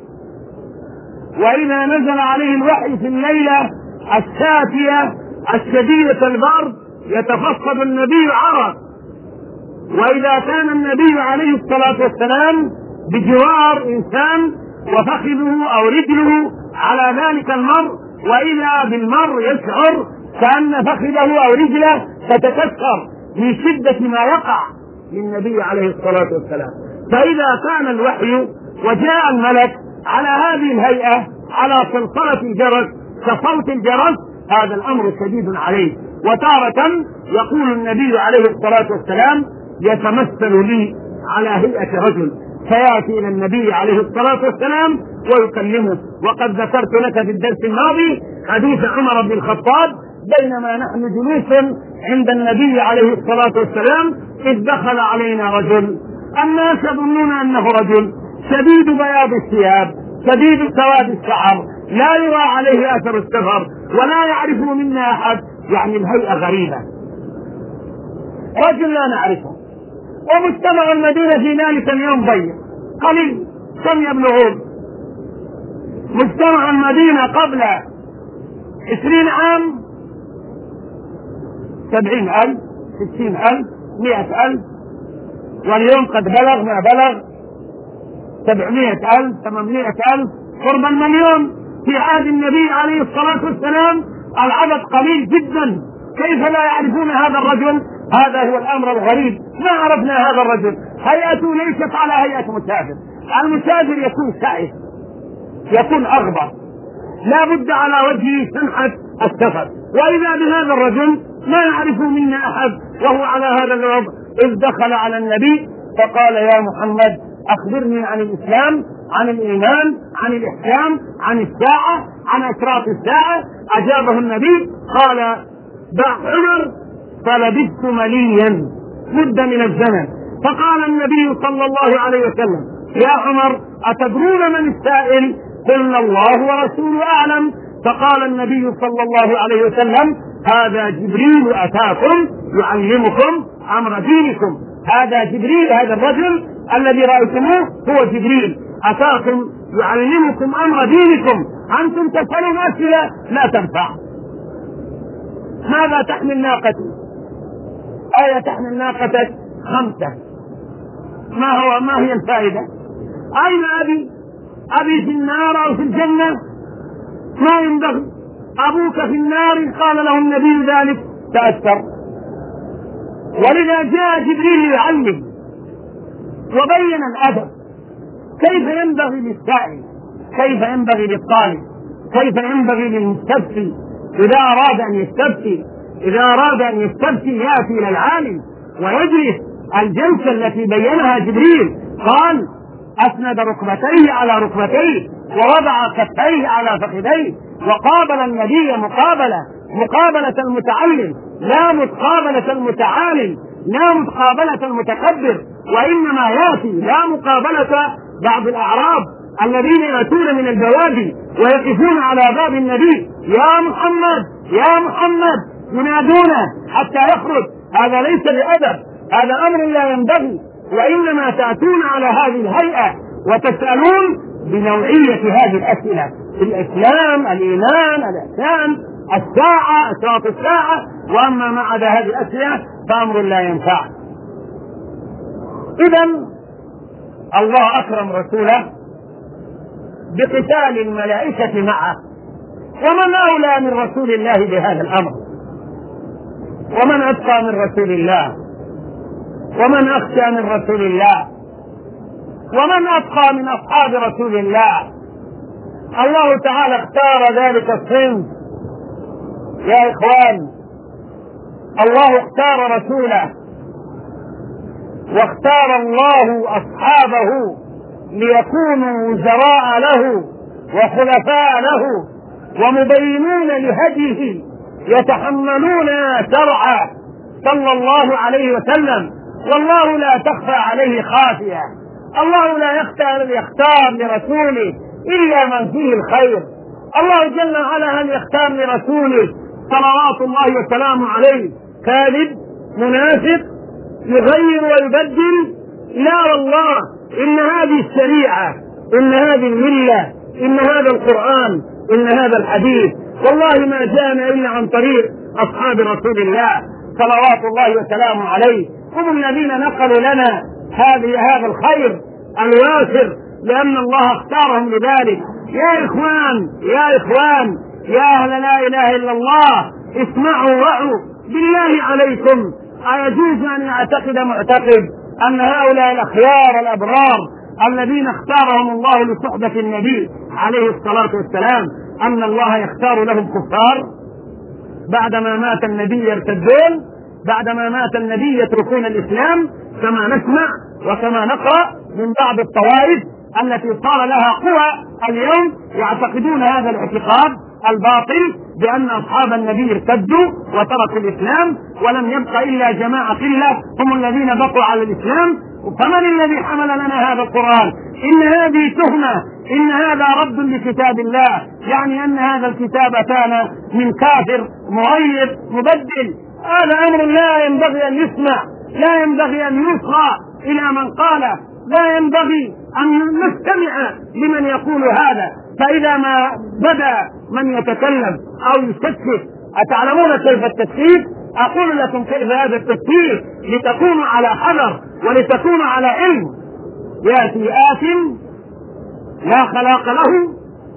وإذا نزل عليه الوحي في الليلة الشاتية الشديدة البرد يتفصد النبي عرق. وإذا كان النبي عليه الصلاة والسلام بجوار إنسان وفخذه أو رجله على ذلك المر، وإذا بالمر يشعر كأن فخذه أو رجله تتكسر من شدة ما يقع للنبي عليه الصلاة والسلام. فإذا كان الوحي وجاء الملك على هذه الهيئة على صلصلة الجرس كصوت الجرس، هذا الأمر شديد عليه. وتارة يقول النبي عليه الصلاة والسلام يتمثل لي على هيئة رجل، فيأتي إلى النبي عليه الصلاة والسلام ويكلمه. وقد ذكرت لك في الدرس الماضي حديث عمر بن الخطاب بينما نحن جلوس عند النبي عليه الصلاة والسلام إذ دخل علينا رجل، الناس يظنون أنه رجل شديد بياض الثياب شديد سواد الشعر، لا يرى عليه أثر السفر ولا يعرفه منا أحد، يعني الهيئة غريبة، رجل لا نعرفه. ومجتمع المدينة في ذلك اليوم ضيق قليل، كم يبلغون؟ مجتمع المدينة قبل 20 عام 70,000 60,000 100,000، واليوم قد بلغ ما بلغ 700,000 800,000 قرب المليون. في عهد النبي عليه الصلاة والسلام العدد قليل جدا، كيف لا يعرفون هذا الرجل؟ هذا هو الأمر الغريب، ما عرفنا هذا الرجل، هيئته ليست على هيئة مسافر. المسافر يكون سائح يكون أغبر، لا بد على وجهه سمحة السفر. وإذا بهذا الرجل ما يعرفه منا أحد وهو على هذا الوضع، إذ دخل على النبي فقال يا محمد أخبرني عن الإسلام عن الإيمان عن الإحكام عن الساعة عن أشراط الساعة. أجابه النبي قال دع عمر، فلبثت مليا مدة من الزمن. فقال النبي صلى الله عليه وسلم يا عمر أتدرون من السائل؟ قلنا الله ورسوله أعلم. فقال النبي صلى الله عليه وسلم هذا جبريل أتاكم يعلمكم أمر دينكم. هذا جبريل، هذا الرجل الذي رأيتموه هو جبريل أتاكم يعلمكم أمر دينكم. أنتم تسألون أسئلة لا تنفع. ماذا تحمل ناقتي؟ آية تحمل ناقتك 5. ما هي الفائدة؟ أين أبي في النار أو في الجنة؟ ما ينبغي. أبوك في النار قال له النبي ذلك تأثر. ولذا جاء جبريل يعلم وبين الأدب، كيف ينبغي للسائل، كيف ينبغي للطالب، كيف ينبغي للمستفتي إذا أراد أن يستفتي يأتي إلى العالم ويجلس الجلسة التي بينها جبريل. قال أسند ركبتيه على ركبتيه ووضع كفيه على فخذيه وقابل النبي مقابلة مقابلة المتعلم، لا مقابلة المتعالم، لا مقابلة المتكبر، وإنما يأتي لا مقابلة بعض الأعراب الذين يأتون من البوادي ويقفون على باب النبي: يا محمد يا محمد، ينادونه حتى يخرج. هذا ليس بأدب، هذا أمر لا ينبغي. وإنما تأتون على هذه الهيئة وتسألون بنوعية هذه الأسئلة: الإسلام، الإيمان، الإحسان، الساعة، أشراط الساعة. وأما ما عدا هذه الأسئلة فأمر لا ينفع. إذن الله أكرم رسوله بقتال الملائكة معه، ومن أولى من رسول الله بهذا الأمر؟ ومن أتقى من رسول الله؟ ومن أخشى من رسول الله؟ ومن أتقى من أصحاب رسول الله؟ الله تعالى اختار ذلك الصنف يا إخوان. الله اختار رسوله، واختار الله أصحابه ليكونوا وزراء له وخلفاء له ومبينون لهديه، يتحملون شرعه صلى الله عليه وسلم. والله لا تخفى عليه خافية. الله لا يختار لرسوله إلا من فيه الخير. الله جل وعلا هل يختار لرسوله صلوات الله وسلامه عليه كاذب منافق يغير ويبدل؟ لا والله. إن هذه الشريعة، إن هذه الملة، إن هذا القرآن، إن هذا الحديث والله ما جاءنا إلا عن طريق أصحاب رسول الله صلوات الله وسلامه عليه. هم الذين نقلوا لنا هذا الخير الوافر، لأن الله اختارهم لذلك. يا إخوان يا إخوان يا أهل لا إله إلا الله، اسمعوا وعوا بالله عليكم. أيجوز أن يعتقد معتقد أن هؤلاء الأخيار الأبرار الذين اختارهم الله لصحبة النبي عليه الصلاة والسلام أن الله يختار لهم كفار؟ بعدما مات النبي يرتدون، بعدما مات النبي يتركون الإسلام، كما نسمع وكما نقرأ من بعض الطوائف التي صار لها قوى اليوم يعتقدون هذا الاعتقاد الباطل بأن أصحاب النبي ارتدوا وتركوا الإسلام، ولم يبق إلا جماعة قلة هم الذين بقوا على الإسلام. فمن الذي حمل لنا هذا القرآن؟ إن هذه تهمة، إن هذا رد لكتاب الله، يعني أن هذا الكتاب كان من كافر مغير مبدل. هذا أمر لا ينبغي أن يسمع، لا ينبغي أن يصغى إلى من قال، لا ينبغي أن نستمع لمن يقول هذا. فإذا ما بدأ من يتكلم أو يشكك، أتعلمون كيف التشكيك؟ أقول لكم كيف هذا التشكيك لتكونوا على حذر ولتكونوا على علم. يأتي آثم لا خلاق له،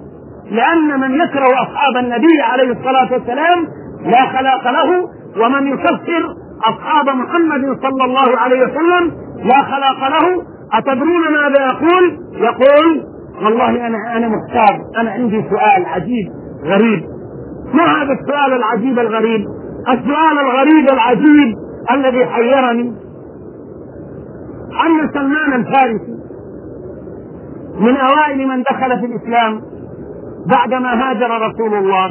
لأن من يكره أصحاب النبي عليه الصلاة والسلام لا خلاق له، ومن يكفر أصحاب محمد صلى الله عليه وسلم لا خلاق له. أتدرون ماذا يقول؟ يقول: والله أنا محتار، أنا عندي سؤال عجيب غريب. ما هذا السؤال العجيب الغريب؟ السؤال الغريب العجيب الذي حيرني أن سلمان الفارسي من أوائل من دخل في الإسلام بعدما هاجر رسول الله،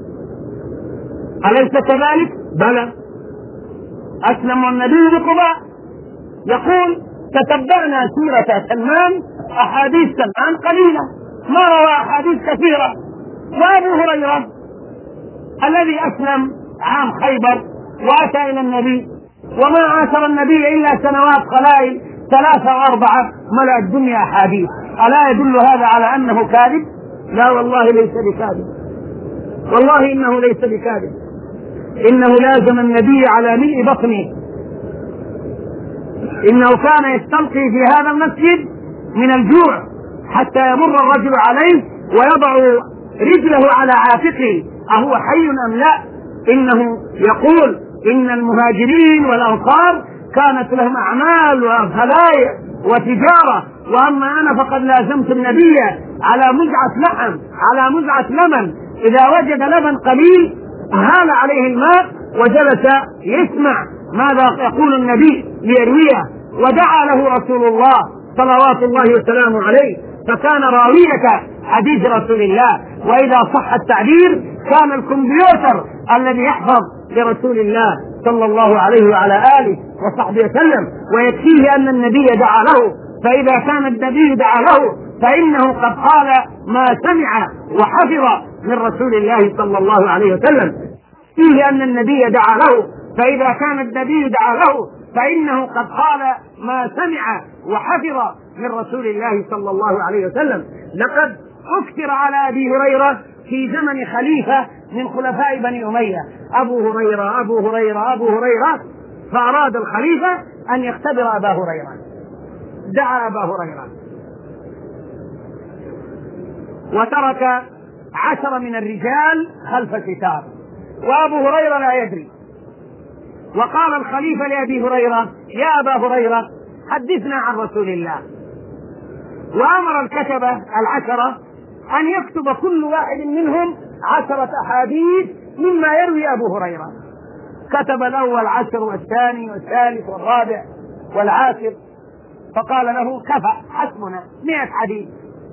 أليس كذلك؟ بلى، أسلم النبي بقباء. يقول: تتبعنا سيرة سلمان، أحاديث سلمان قليلة، ما روى أحاديث كثيرة. وأبو هريرة الذي أسلم عام خيبر وأتى إلى النبي وما عاشر النبي إلا سنوات قلائل 3 أو 4 ملأ الدنيا أحاديث. ألا يدل هذا على أنه كاذب؟ لا والله ليس بكاذب، والله إنه ليس بكاذب. إنه لازم النبي على ملء بطنه، إنه كان يستلقي في هذا المسجد من الجوع حتى يمر الرجل عليه ويضع رجله على عاتقه أهو حي أم لا. إنه يقول: إن المهاجرين والأنصار كانت لهم أعمال وفلايح وتجارة، وأما أنا فقد لازمت النبي على مزعة لحم، على مزعة لبن، إذا وجد لبن قليل أهال عليه الماء وجلس يسمع ماذا يقول النبي ليرويه. ودعا له رسول الله صلوات الله وسلامه عليه، فكان راوية حديث رسول الله، وإذا صح التعبير كان الكمبيوتر الذي يحفظ لرسول الله صلى الله عليه وعلى آله وصحبه وسلم، ويكفيه أن النبي دعا له، فإذا كان النبي دعا له فإنه قد قال ما سمع وحفظ من رسول الله صلى الله عليه وسلم. فيه أن النبي دعا له، فإذا كان النبي دعا له فإنه قد قال ما سمع وحفظ من رسول الله صلى الله عليه وسلم. لقد أكثر على أبي هريرة في زمن خليفة من خلفاء بني أمية أبو هريرة أبو هريرة أبو هريرة، فأراد الخليفة أن يختبر أبا هريرة، دعا أبا هريرة وترك 10 من الرجال خلف الستار، وأبو هريرة لا يدري. وقال الخليفة لأبي هريرة: يا أبا هريرة حدثنا عن رسول الله. وأمر الكتبة 10 أن يكتب كل واحد منهم 10 أحاديث مما يروي أبو هريرة. كتب الأول 10 والثاني والثالث والرابع والعاشر، فقال له: كفى، حسبنا 100 حديث.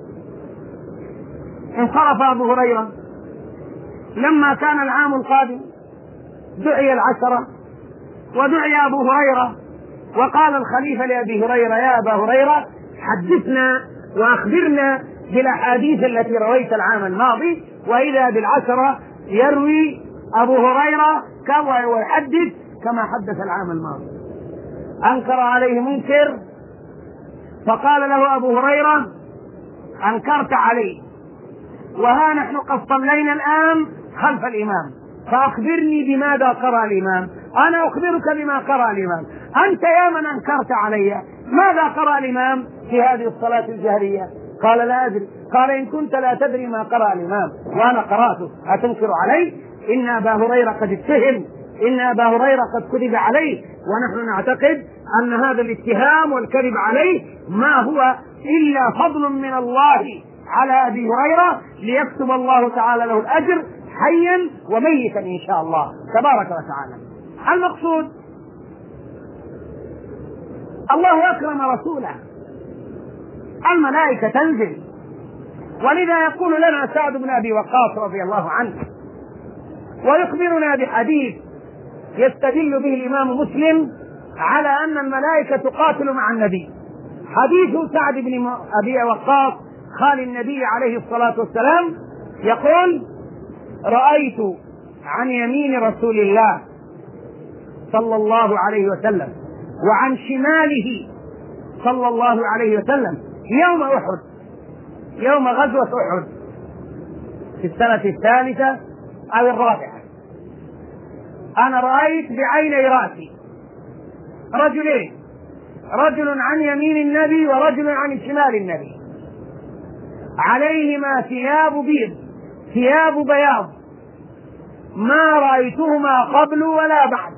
انصرف أبو هريرة. لما كان العام القادم دعي 10 ودعي أبو هريرة، وقال الخليفة لأبي هريرة: يا أبا هريرة حدثنا وأخبرنا بالأحاديث التي رويت العام الماضي. وإذا 10 يروي أبو هريرة كما ويحدث كما حدث العام الماضي. أنكر عليه منكر، فقال له أبو هريرة: أنكرت عليه، وها نحن قد صلينا الآن خلف الإمام، فأخبرني بماذا قرأ الإمام. أنا أخبرك بما قرأ الإمام، أنت يا من أنكرت علي ماذا قرأ الإمام في هذه الصلاة الجهرية؟ قال: لا أدري. قال: إن كنت لا تدري ما قرأ الإمام وأنا قرأته أتنكر علي؟ إن أبا هريرة قد اتهم، إن أبا هريرة قد كذب عليه، ونحن نعتقد أن هذا الاتهام والكذب عليه ما هو إلا فضل من الله على أبي هريرة ليكتب الله تعالى له الأجر حيا وميتا إن شاء الله تبارك وتعالى. المقصود الله أكرم رسوله، الملائكة تنزل، ولذا يقول لنا سعد بن أبي وقاص رضي الله عنه ويخبرنا بحديث يستدل به الإمام مسلم على أن الملائكة تقاتل مع النبي. حديث سعد بن أبي وقاص خال النبي عليه الصلاة والسلام يقول: رأيت عن يمين رسول الله صلى الله عليه وسلم وعن شماله صلى الله عليه وسلم يوم أحد، يوم غزوة أحد في السنة 3 أو 4. أنا رأيت بعيني رأسي رجلين، رجل عن يمين النبي ورجل عن شمال النبي، عليهما ثياب بيض، ثياب بياض، ما رأيتهما قبل ولا بعد،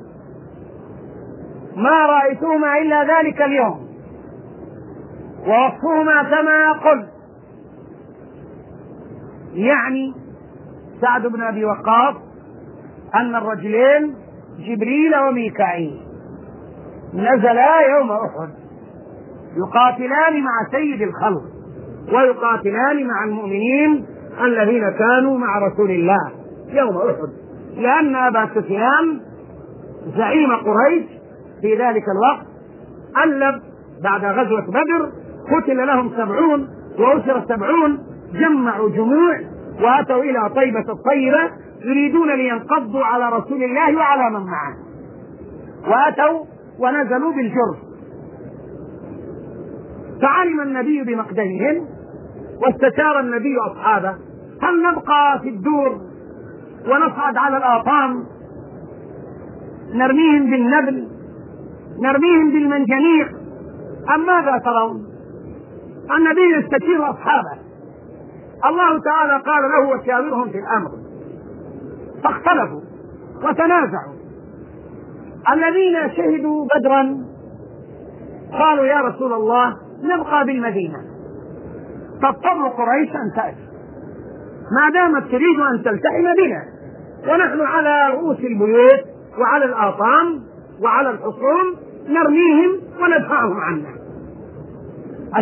ما رأيتهما إلا ذلك اليوم، ووصفهما كما قلت. يعني سعد بن أبي وقاص أن الرجلين جبريل وميكائيل نزلا يوم أحد يقاتلان مع سيد الخلق ويقاتلان مع المؤمنين الذين كانوا مع رسول الله يوم أحد، لأن أبا سفيان زعيم قريش في ذلك الوقت ألب بعد غزوة بدر، قتل لهم 70 وأسر 70، جمعوا جموع وأتوا إلى طيبة الطيبة يريدون لينقضوا على رسول الله وعلى من معه، وأتوا ونزلوا بالجرف، فعلم النبي بمقدمهم واستشار النبي أصحابه: هل نبقى في الدور ونصعد على الآطام نرميهم بالنبل نرميهم بالمنجنيق أم ماذا ترون؟ النبي يستشير أصحابه. الله تعالى قال له: وشاورهم في الأمر، فاختلفوا وتنازعوا. الذين شهدوا بدرا قالوا: يا رسول الله نبقى بالمدينة، تضطر قريش أن تأتي ما دامت تريد أن تلتحم بنا، ونحن على رؤوس البيوت وعلى الآطام وعلى الحصون نرميهم وندفعهم عنا.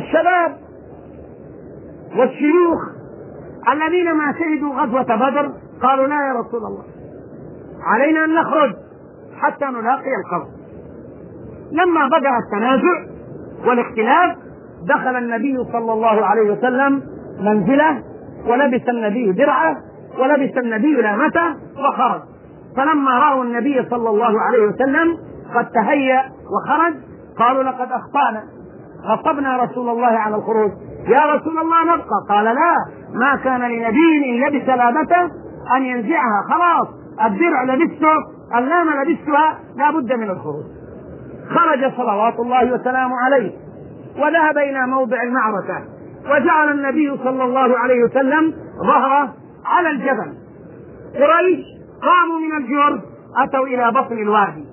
الشباب والشيوخ الذين ما شهدوا غزوة بدر قالوا لا يا رسول الله، علينا أن نخرج حتى نلاقي القوم. لما بدأ التنازع والاختلاف دخل النبي صلى الله عليه وسلم منزله، ولبس النبي درعه، ولبس النبي لامته وخرج. فلما رأوا النبي صلى الله عليه وسلم قد تهيأ وخرج قالوا لقد أخطأنا، غصبنا رسول الله على الخروج، يا رسول الله نبقى. قال لا، ما كان لنبي إن لبس لامته أن ينزعها، خلاص الدرع لبسته، اللام لبستها، لا بد من الخروج. خرج صلوات الله وسلامه عليه وذهب إلى موضع المعركة، وجعل النبي صلى الله عليه وسلم ظهره على الجبل. قريش قاموا من الجرد أتوا إلى بطن الوادي،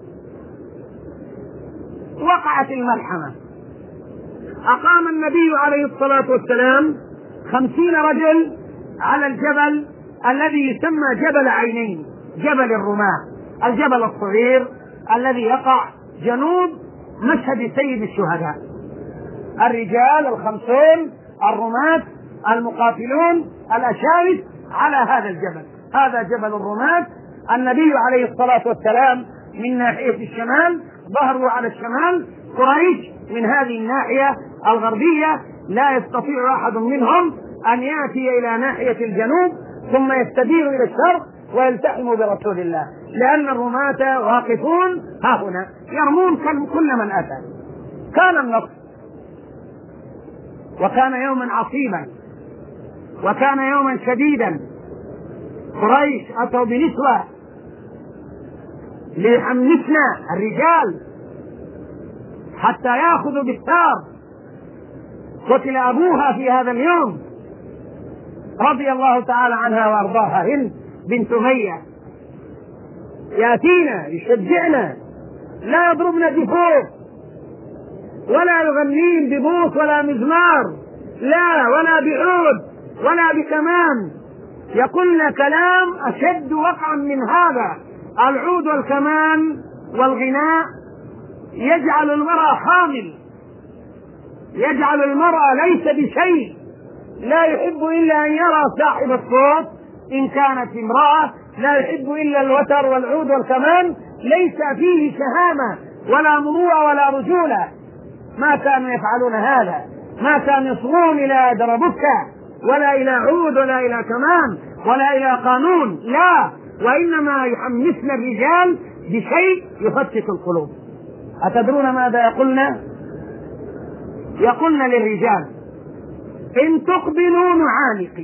وقعت الملحمة. أقام النبي عليه الصلاة والسلام 50 رجل على الجبل الذي يسمى جبل عينين، جبل الرماة، الجبل الصغير الذي يقع جنوب مشهد سيد الشهداء. الرجال 50 الرماة المقاتلون الأشارف على هذا الجبل، هذا جبل الرماة. النبي عليه الصلاة والسلام من ناحية الشمال، ظهره على الشمال، قريش من هذه الناحية الغربية. لا يستطيع أحد منهم أن يأتي إلى ناحية الجنوب ثم يستدير إلى الشرق ويلتحم برسول الله، لأن الرماة واقفون ها هنا يرمون كل من أتى. كان النصر، وكان يوما عصيبا، وكان يوما شديدا. قريش أتوا بنسوة ليحمسنا الرجال حتى يأخذوا بالثار. قتل أبوها في هذا اليوم رضي الله تعالى عنها وأرضاها، هند بنت أمية، يأتينا يشجعنا، لا يضربنا بفوق ولا يغنين ببوس ولا مزمار، لا، ولا بعود ولا بكمان، يقولنا كلام أشد وقعا من هذا. العود والكمان والغناء يجعل المرأة حامل، يجعل المرأة ليس بشيء، لا يحب إلا أن يرى صاحب الصوت إن كانت امرأة، لا يحب إلا الوتر والعود والكمان، ليس فيه شهامة ولا مروءة ولا رجولة. ما كانوا يفعلون هذا، ما كانوا يصغون إلى دربكة ولا إلى عود ولا إلى كمان ولا إلى قانون، لا، وإنما يحمسن الرجال بشيء يفتت القلوب. أتدرون ماذا يقولنا؟ يقولن للرجال إن تقبلوا نعانق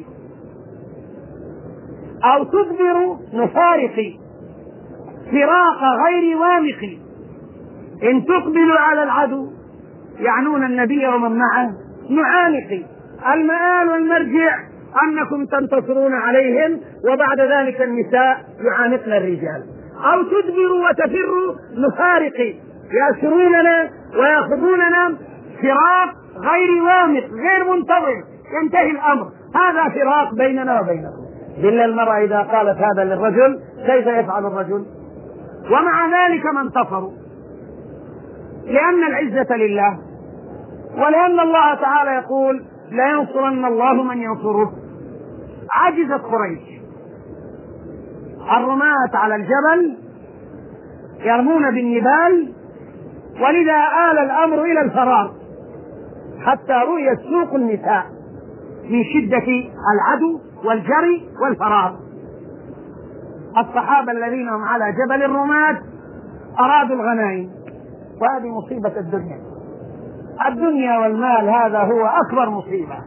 أو تدبروا نفارق، فراق غير وامق. إن تقبلوا على العدو، يعنون النبي ومن معه، نعانق، المآل والمرجع أنكم تنتصرون عليهم، وبعد ذلك النساء يعانقن الرجال. أو تدبروا وتفروا نفارق، يأسروننا ويأخذوننا فراق غير وامق، غير منتظر، ينتهي الأمر، هذا فراق بيننا وبينكم. إلا المرأة إذا قالت هذا للرجل كيف يفعل الرجل؟ ومع ذلك ما انتصروا، لأن العزة لله، ولأن الله تعالى يقول لا ينصرن الله من ينصره. عجزت قريش، الرماة على الجبل يرمون بالنبال، ولذا آل الأمر إلى الفرار حتى رؤيت سوق النساء من شدة العدو والجري والفرار. الصحابة الذين هم على جبل الرماة أرادوا الغنائم، وهذه مصيبة الدنيا. الدنيا والمال هذا هو أكبر مصيبة،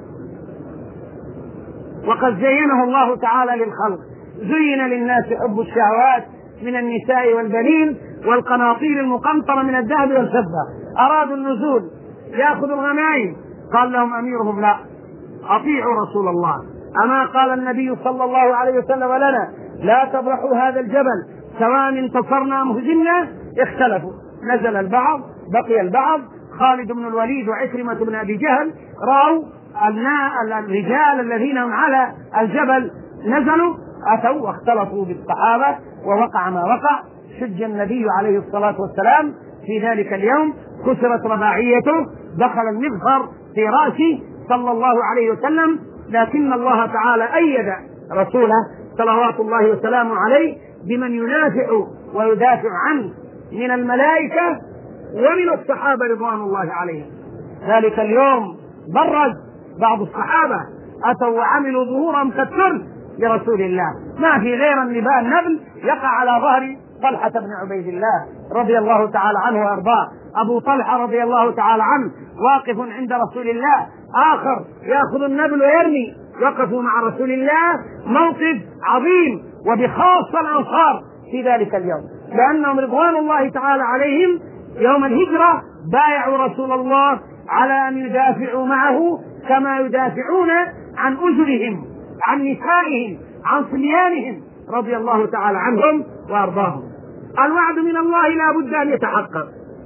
وقد زينه الله تعالى للخلق. زين للناس حب الشهوات من النساء والبنين والقناطير المقنطرة من الذهب والفضة. أرادوا النزول يأخذوا الغنائم، قال لهم أميرهم لا، أطيعوا رسول الله. أما قال النبي صلى الله عليه وسلم لنا لا تبرحوا هذا الجبل سواء انتصرنا أم هزمنا. اختلفوا، نزل البعض بقي البعض. خالد بن الوليد وعكرمة بن أبي جهل رأوا الرجال الذين هم على الجبل نزلوا، أتوا واختلطوا بالصحابة ووقع ما وقع. شج النبي عليه الصلاة والسلام في ذلك اليوم، كسرت رباعيته، دخل المغفر في رأسه صلى الله عليه وسلم، لكن الله تعالى أيد رسوله صلوات الله وسلامه عليه بمن ينافع ويدافع عنه من الملائكة ومن الصحابة رضوان الله عليهم. ذلك اليوم برز بعض الصحابة أتوا وعملوا ظهورهم كالترس لرسول الله، ما في غير النبل يقع على ظهر طلحة بن عبيد الله رضي الله تعالى عنه وأرضاه. أبو طلحة رضي الله تعالى عنه واقف عند رسول الله، آخر يأخذ النبل ويرمي، وقفوا مع رسول الله موقف عظيم، وبخاصة الأنصار في ذلك اليوم، لأنهم رضوان الله تعالى عليهم يوم الهجرة بايعوا رسول الله على أن يدافعوا معه كما يدافعون عن أجرهم، عن نسائهم، عن صبيانهم رضي الله تعالى عنهم وأرضاهم. الوعد من الله لا بد أن يتحقق.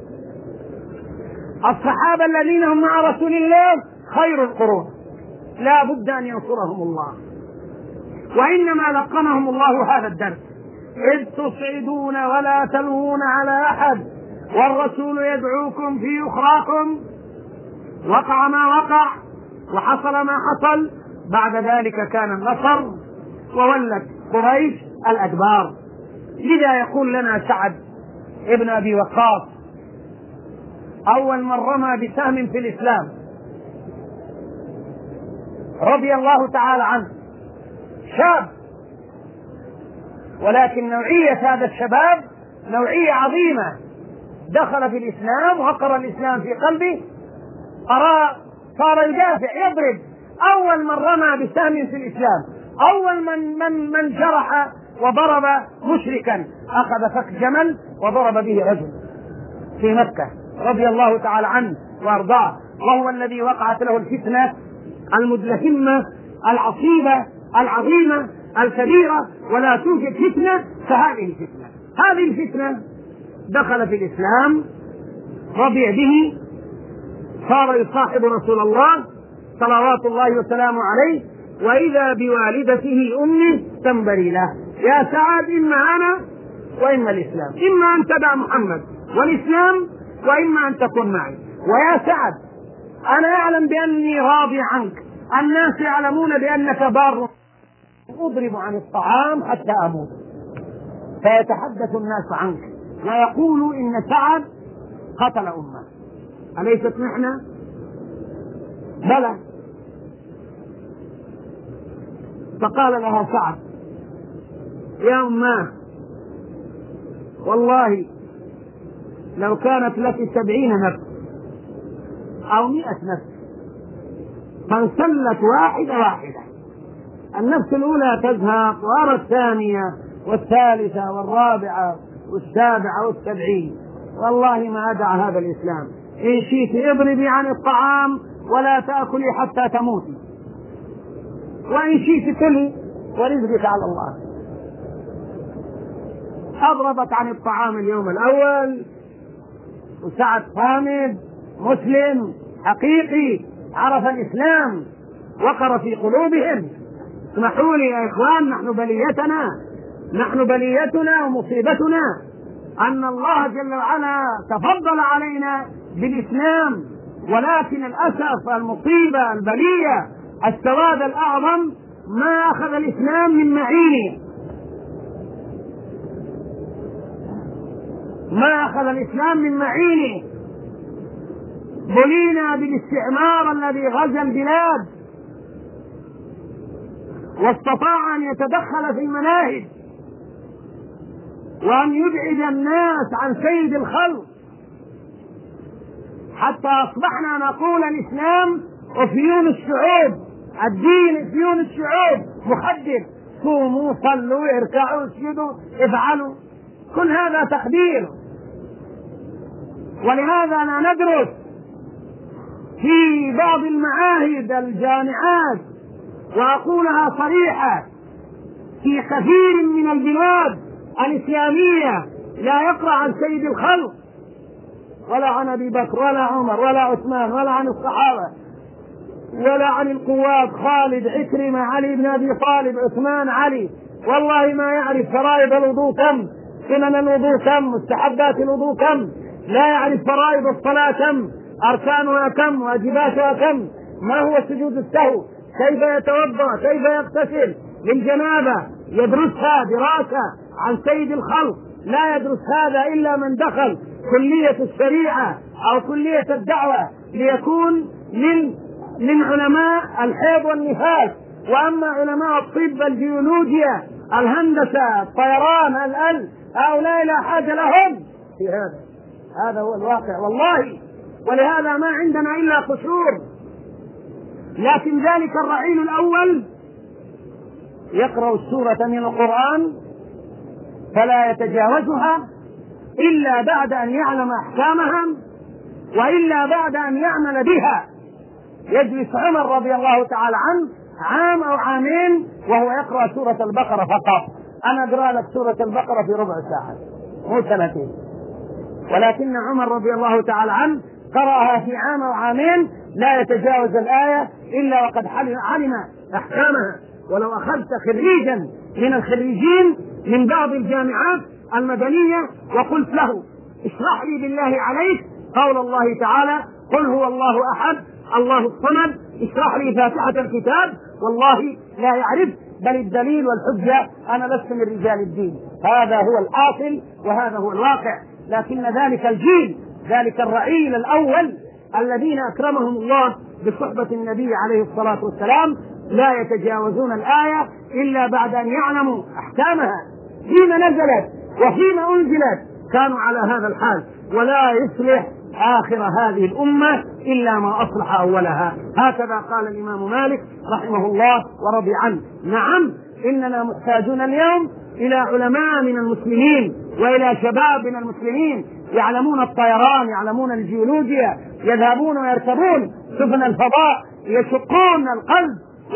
الصحابة الذين هم مع رسول الله خير القرون لا بد أن ينصرهم الله، وإنما لقنهم الله هذا الدرس: إذ تصعدون ولا تلوون على أحد والرسول يدعوكم في أخراكم. وقع ما وقع وحصل ما حصل، بعد ذلك كان النصر وولت قريش الأدبار. لذا يقول لنا سعد ابن أبي وقاص أول من رمى بسهم في الإسلام رضي الله تعالى عنه، شاب، ولكن نوعية هذا الشباب نوعية عظيمة، دخل في الإسلام وقر الإسلام في قلبه، صار يدافع يضرب. أول من رمى بسهم في الإسلام، أول من جرح وضرب مشركا، أخذ فك جمل وضرب به رجل في مكة رضي الله تعالى عنه وأرضاه، وهو الذي وقعت له الفتنة المدلهمة العصيبة العظيمة الكبيرة، ولا توجد فتنة كهذه الفتنة. هذه الفتنة دخل في الإسلام، رضي به، صار يصاحب رسول الله صلوات الله وسلامه عليه، وإذا بوالدته أمه تنبري له: يا سعد، إما أنا وإما الإسلام، إما أن تدع محمد والإسلام وإما أن تكون معي. ويا سعد، أنا أعلم بأني راضي عنك، الناس يعلمون بأنك بار، أضرب عن الطعام حتى أموت، فيتحدث الناس عنك ويقول إن سعد قتل أمه، أليست نحن؟ بلى. فقال لها سعد: يا أماه، والله لو كانت لك 70 نفس أو 100 نفس فانسلت واحدة واحدة، النفس الأولى تذهب وأرى الثانية والثالثة والرابعة والسابعة والسبعين، والله ما أدع هذا الإسلام. إن شئت اضربي عن الطعام ولا تأكلي حتى تموتي، وإن شئت كلي ورزقك على الله. أضربت عن الطعام اليوم الأول، وسعد صامد مسلم حقيقي عرف الإسلام، وقر في قلوبهم. اسمحوا لي يا إخوان، نحن بليتنا ومصيبتنا أن الله جل وعلا تفضل علينا بالإسلام، ولكن الأسف المصيبة البلية السواد الأعظم ما أخذ الإسلام من معينه، ما أخذ الإسلام من معينه. بلينا بالاستعمار الذي غزا البلاد واستطاع أن يتدخل في المناهج وأن يبعد الناس عن سيد الخلق، حتى أصبحنا نقول الإسلام أفيون الشعوب، الدين أفيون الشعوب، مخدر، صوموا صلوا اركعوا اسجدوا افعلوا، كل هذا تخدير. ولهذا لا ندرس في بعض المعاهد الجامعات، وأقولها صريحة، في كثير من البلاد الإسلامية لا يقرأ عن سيد الخلق ولا عن أبي بكر ولا عمر ولا عثمان ولا عن الصحابة ولا عن القوات خالد عكرمة علي بن أبي طالب عثمان علي، والله ما يعرف فرائض الوضوء كم، سنن الوضوء كم، مستحبات الوضوء كم، لا يعرف فرائض الصلاة كم، أركانها كم، واجباتها كم، ما هو سجود السهو، كيف يتوضأ، كيف يغتسل للجنابة، يدرسها دراسة عن سيد الخلق، لا يدرس هذا إلا من دخل كلية الشريعة أو كلية الدعوة ليكون من علماء الحيض والنفاس. وأما علماء الطب، الجيولوجيا، الهندسة، الطيران، هؤلاء لا حاجة لهم في هذا هو الواقع والله. ولهذا ما عندنا إلا قشور. لكن ذلك الرعيل الأول يقرأ السورة من القرآن فلا يتجاوزها إلا بعد أن يعلم أحكامها وإلا بعد أن يعمل بها. يجلس عمر رضي الله تعالى عنه عام أو عامين وهو يقرأ سورة البقرة فقط. أنا أقرأ لك سورة البقرة في ربع ساعة مو سنتين، ولكن عمر رضي الله تعالى عنه قرأها في عام أو عامين لا يتجاوز الآية إلا وقد علم أحكامها. ولو أخذت خريجا من الخريجين من بعض الجامعات المدنية وقلت له اشرح لي بالله عليك قول الله تعالى قل هو الله أحد الله الصمد، اشرح لي فاتحة الكتاب، والله لا يعرف، بل الدليل والحجة أنا لست من رجال الدين. هذا هو الحاصل وهذا هو الواقع. لكن ذلك الجيل، ذلك الرعيل الأول الذين أكرمهم الله بصحبة النبي عليه الصلاة والسلام لا يتجاوزون الآية إلا بعد أن يعلموا أحكامها فيما نزلت وفيما أنزلت. كانوا على هذا الحال، ولا يصلح آخر هذه الأمة إلا ما أصلح أولها. هكذا قال الإمام مالك رحمه الله ورضي عنه. نعم، إننا محتاجون اليوم إلى علماء من المسلمين وإلى شباب من المسلمين يعلمون الطيران، يعلمون الجيولوجيا، يذهبون ويركبون سفن الفضاء، يشقون القلب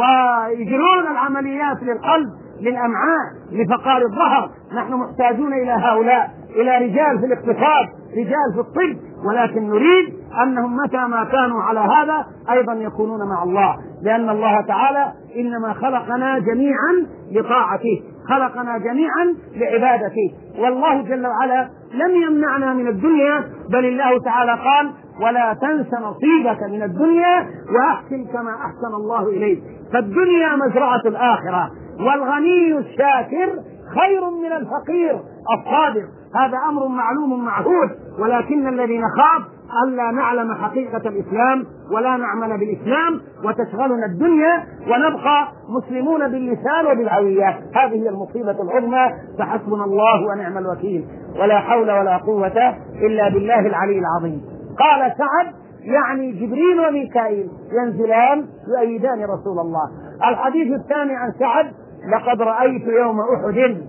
ويجرون العمليات للقلب، للأمعاء، لفقار الظهر. نحن محتاجون إلى هؤلاء، إلى رجال في الاقتصاد، رجال في الطب، ولكن نريد أنهم متى ما كانوا على هذا أيضا يكونون مع الله، لأن الله تعالى إنما خلقنا جميعا لطاعته، خلقنا جميعا لعبادته. والله جل وعلا لم يمنعنا من الدنيا، بل الله تعالى قال ولا تنس نصيبك من الدنيا وأحسن كما أحسن الله إليك. فالدنيا مزرعة الآخرة، والغني الشاكر خير من الفقير الصابر. هذا أمر معلوم معهود، ولكن الذي نخاف ألا نعلم حقيقة الإسلام ولا نعمل بالإسلام وتشغلنا الدنيا ونبقى مسلمون باللسان وبالهوية. هذه هي المصيبة العظمى. فحسبنا الله ونعم الوكيل، ولا حول ولا قوة إلا بالله العلي العظيم. قال سعد يعني جبريل وميكائيل ينزلان يؤيدان رسول الله. الحديث الثاني عن سعد: لقد رأيت يوم أحد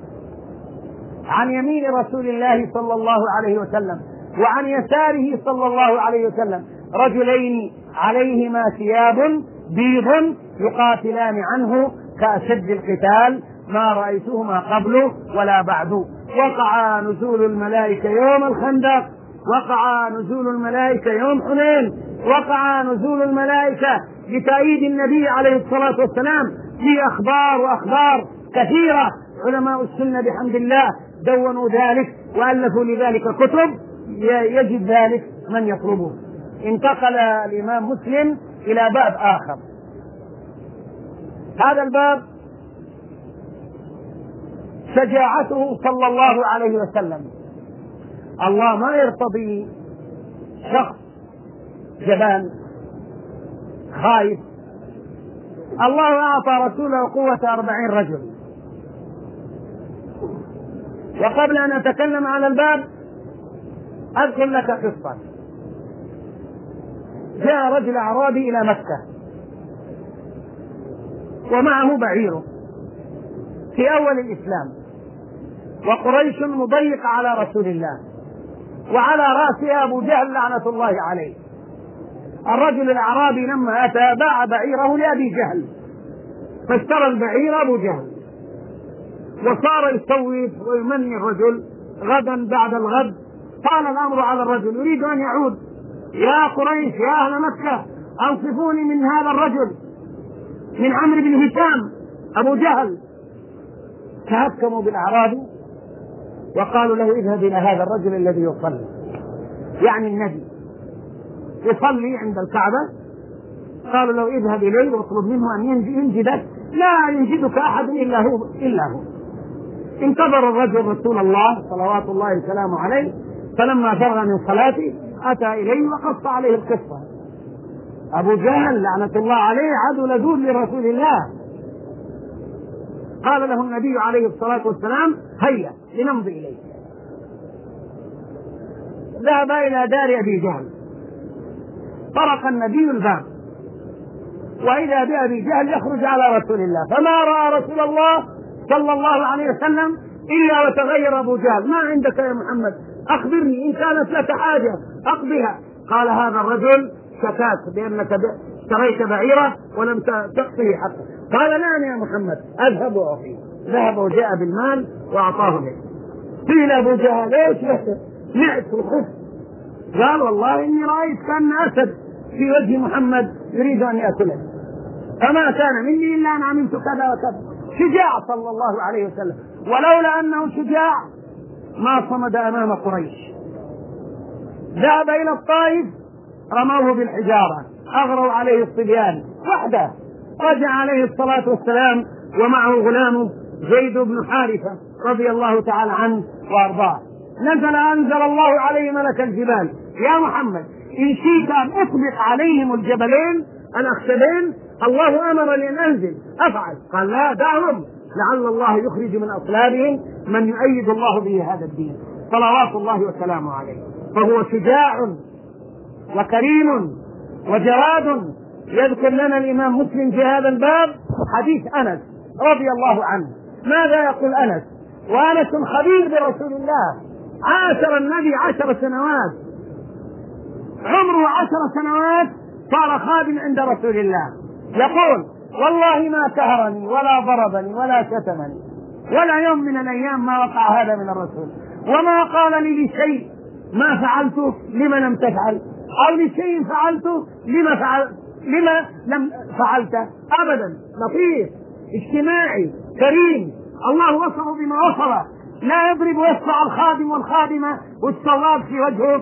عن يمين رسول الله صلى الله عليه وسلم وعن يساره صلى الله عليه وسلم رجلين عليهما ثياب بيض يقاتلان عنه كأشد القتال ما رأيتهما قبل ولا بعد. وقع نزول الملائكة يوم الخندق، وقع نزول الملائكة يوم حنين، وقع نزول الملائكة لتأييد النبي عليه الصلاة والسلام في أخبار وأخبار كثيرة. علماء السنة بحمد الله دونوا ذلك وألفوا لذلك كتب، يجد ذلك من يطلبه. انتقل الإمام مسلم إلى باب آخر. هذا الباب شجاعته صلى الله عليه وسلم. الله ما يرتضي شخص جبان خايف. الله أعطى رسوله قوة 40 رجل. وقبل أن أتكلم على الباب أذكر لك قصة. جاء رجل أعرابي إلى مكة ومعه بعيره في أول الإسلام، وقريش مضيقة على رسول الله، وعلى رأسها أبو جهل لعنة الله عليه. الرجل الأعرابي لما أتى باع بعيره لأبي جهل، فاشترى البعير أبو جهل، وصار يسوي ويمني الرجل. غدا بعد الغد طال الأمر على الرجل، يريد أن يعود. يا قريش يا أهل مكة أنصفوني من هذا الرجل، من عمرو بن هشام أبو جهل. تهكموا بالأعرابي وقالوا له اذهب إلى هذا الرجل الذي يصلي، يعني النبي يصلي عند الكعبة. قالوا له اذهب إليه واطلب منه أن ينجدك لا ينجدك أحد إلا هو. انتظر الرجل رسول الله صلوات الله وسلامه عليه، فلما فرغ من صلاته أتى إليه وقص عليه القصة. أبو جهل لعنة الله عليه عدو لدود لرسول الله. قال له النبي عليه الصلاة والسلام: هيا لنمضي إليه. ذهب إلى دار أبي جهل، طرق النبي الباب، وإذا بأبي جهل يخرج على رسول الله، فما رأى رسول الله صلى الله عليه وسلم إلا وتغير أبو جهل: ما عندك يا محمد؟ أخبرني إن كانت لك حاجة أقضيها. قال: هذا الرجل شكاك بأنك اشتريت بعيرة ولم تقضيه حقه. قال: نعم يا محمد، أذهب وأعطيه. ذهب وجاء بالمال وأعطاه له. قيل أبو جهل: ليش نعت وخف؟ قال: والله إني رأيت كأن أسد في وجه محمد يريد أن يأكله، فما كان مني إلا أن عملت كذا وكذا. شجاع صلى الله عليه وسلم، ولولا أنه شجاع ما صمد أمام قريش. ذهب إلى الطائف، رموه بالحجارة، أغروا عليه الصبيان وحده. رجع عليه الصلاة والسلام ومعه غلامه زيد بن حارثة رضي الله تعالى عنه وأرضاه. أنزل الله عليه ملك الجبال: يا محمد، إن شئت أن أطبق عليهم الجبلين الأخشبين، الله أمرني أن أنزل، أفعل. قال: لا، دعهم، لعل الله يخرج من أصلابهم من يؤيد الله به هذا الدين، صلوات الله وسلامه عليه. فهو شجاع وكريم وجواد. يذكر لنا الإمام مسلم في هذا الباب حديث أنس رضي الله عنه. ماذا يقول أنس؟ وأنس خبير برسول الله، عاشر النبي 10 سنوات، عمره 10 سنوات، صار خادم عند رسول الله. يقول: والله ما كهرني ولا ضربني ولا شتمني، ولا يوم من الأيام ما وقع هذا من الرسول، وما قال لي لشيء ما فعلته لما لم تفعل، أو لشيء فعلته لما لم فعلته، أبدا. لطيف، اجتماعي، كريم، الله وصفه بما وصفه. لا يضرب ويصفع الخادم والخادمة والصواب في وجهه،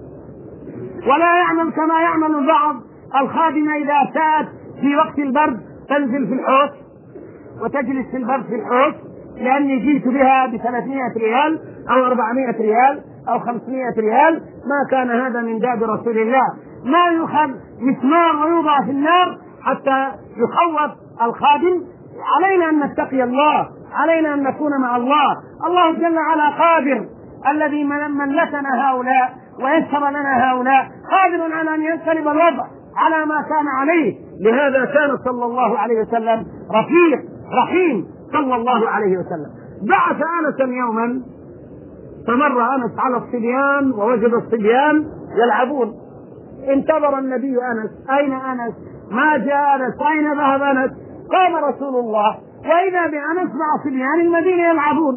ولا يعمل كما يعمل بعض الخادمة إذا أتت في وقت البرد تنزل في الحوش وتجلس في البرد في الحوش، لأني جئت بها ب300 ريال أو 400 ريال أو 500 ريال. ما كان هذا من داب رسول الله. ما يؤخذ مسمار ويوضع في النار حتى يخوف الخادم. علينا أن نتقي الله، علينا أن نكون مع الله. الله جل وعلا قادر، الذي ملكنا هؤلاء ويسر لنا هؤلاء، قادر على أن ينقلب الوضع على ما كان عليه. لهذا كان صلى الله عليه وسلم رفيق رحيم صلى الله عليه وسلم. بعث أنسا يوما، فمر أنس على الصبيان ووجد الصبيان يلعبون. انتظر النبي أنس: أين أنس؟ ما جاء أنس؟ أين ذهب أنس؟ قام رسول الله وإذا بأنس مع صبيان المدينة يلعبون.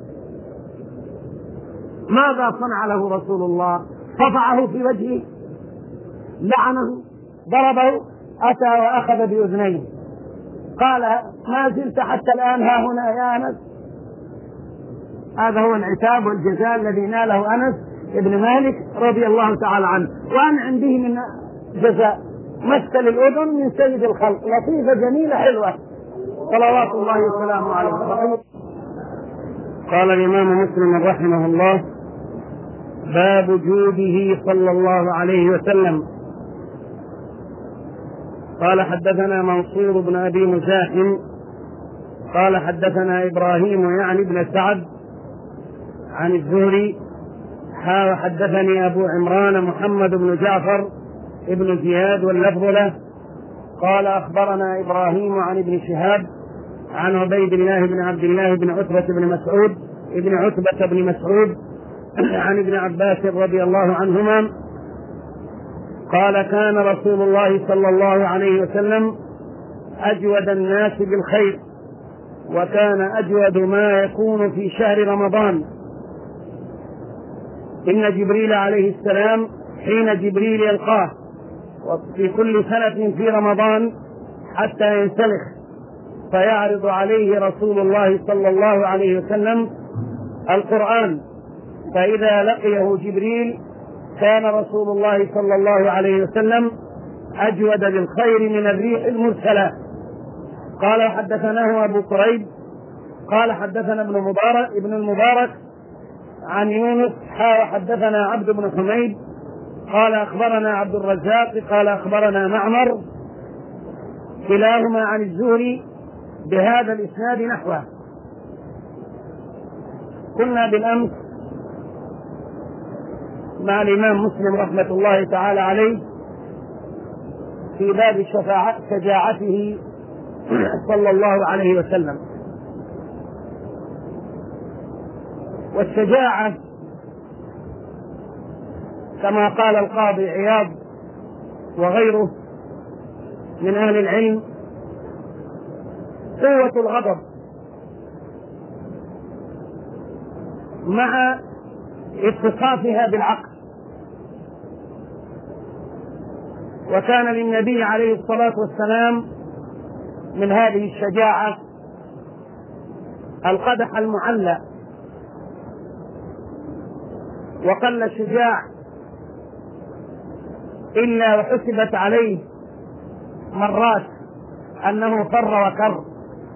ماذا صنع له رسول الله؟ صفعه في وجهه، لعنه، ضربه، أتى وأخذ بأذنيه، قال: ما زلت حتى الآن ها هنا يا أنس؟ هذا هو العتاب والجزاء الذي ناله أنس ابن مالك رضي الله تعالى عنه. وأن عنده من جزاء مثل الأذن من سيد الخلق، لطيفة جميلة حلوة، صلوات الله وسلامه عليه. قال الإمام مسلم رحمه الله: باب جوده صلى الله عليه وسلم. قال: حدثنا منصور بن أبي مزاحم قال: حدثنا إبراهيم يعني بن سعد عن الزهري حدثني أبو عمران محمد بن جعفر ابن زياد واللفظ له قال: أخبرنا إبراهيم عن ابن شهاب عن عبيد الله بن عبد الله بن عتبة بن مسعود عن ابن عباس رضي الله عنهما قال: كان رسول الله صلى الله عليه وسلم أجود الناس بالخير، وكان أجود ما يكون في شهر رمضان. إن جبريل عليه السلام حين جبريل يلقاه في كل سنة في رمضان حتى ينسلخ، فيعرض عليه رسول الله صلى الله عليه وسلم القرآن، فإذا لقيه جبريل كان رسول الله صلى الله عليه وسلم أجود بالخير من الريح المرسلة. قال حدثناه أبو كريب قال حدثنا ابن المبارك عن يونس حدثنا عبد بن حميد قال أخبرنا عبد الرزاق قال أخبرنا معمر كلاهما عن الزهري بهذا الإسناد نحوه. كنا بالأمس مع الإمام مسلم رحمة الله تعالى عليه في باب شجاعته صلى الله عليه وسلم. والشجاعة كما قال القاضي عياض وغيره من أهل العلم قوة الغضب مع اتصافها بالعقل. وكان للنبي عليه الصلاة والسلام من هذه الشجاعة القدح المعلى، وقل الشجاع إلا وحسبت عليه مرات أنه فر وكر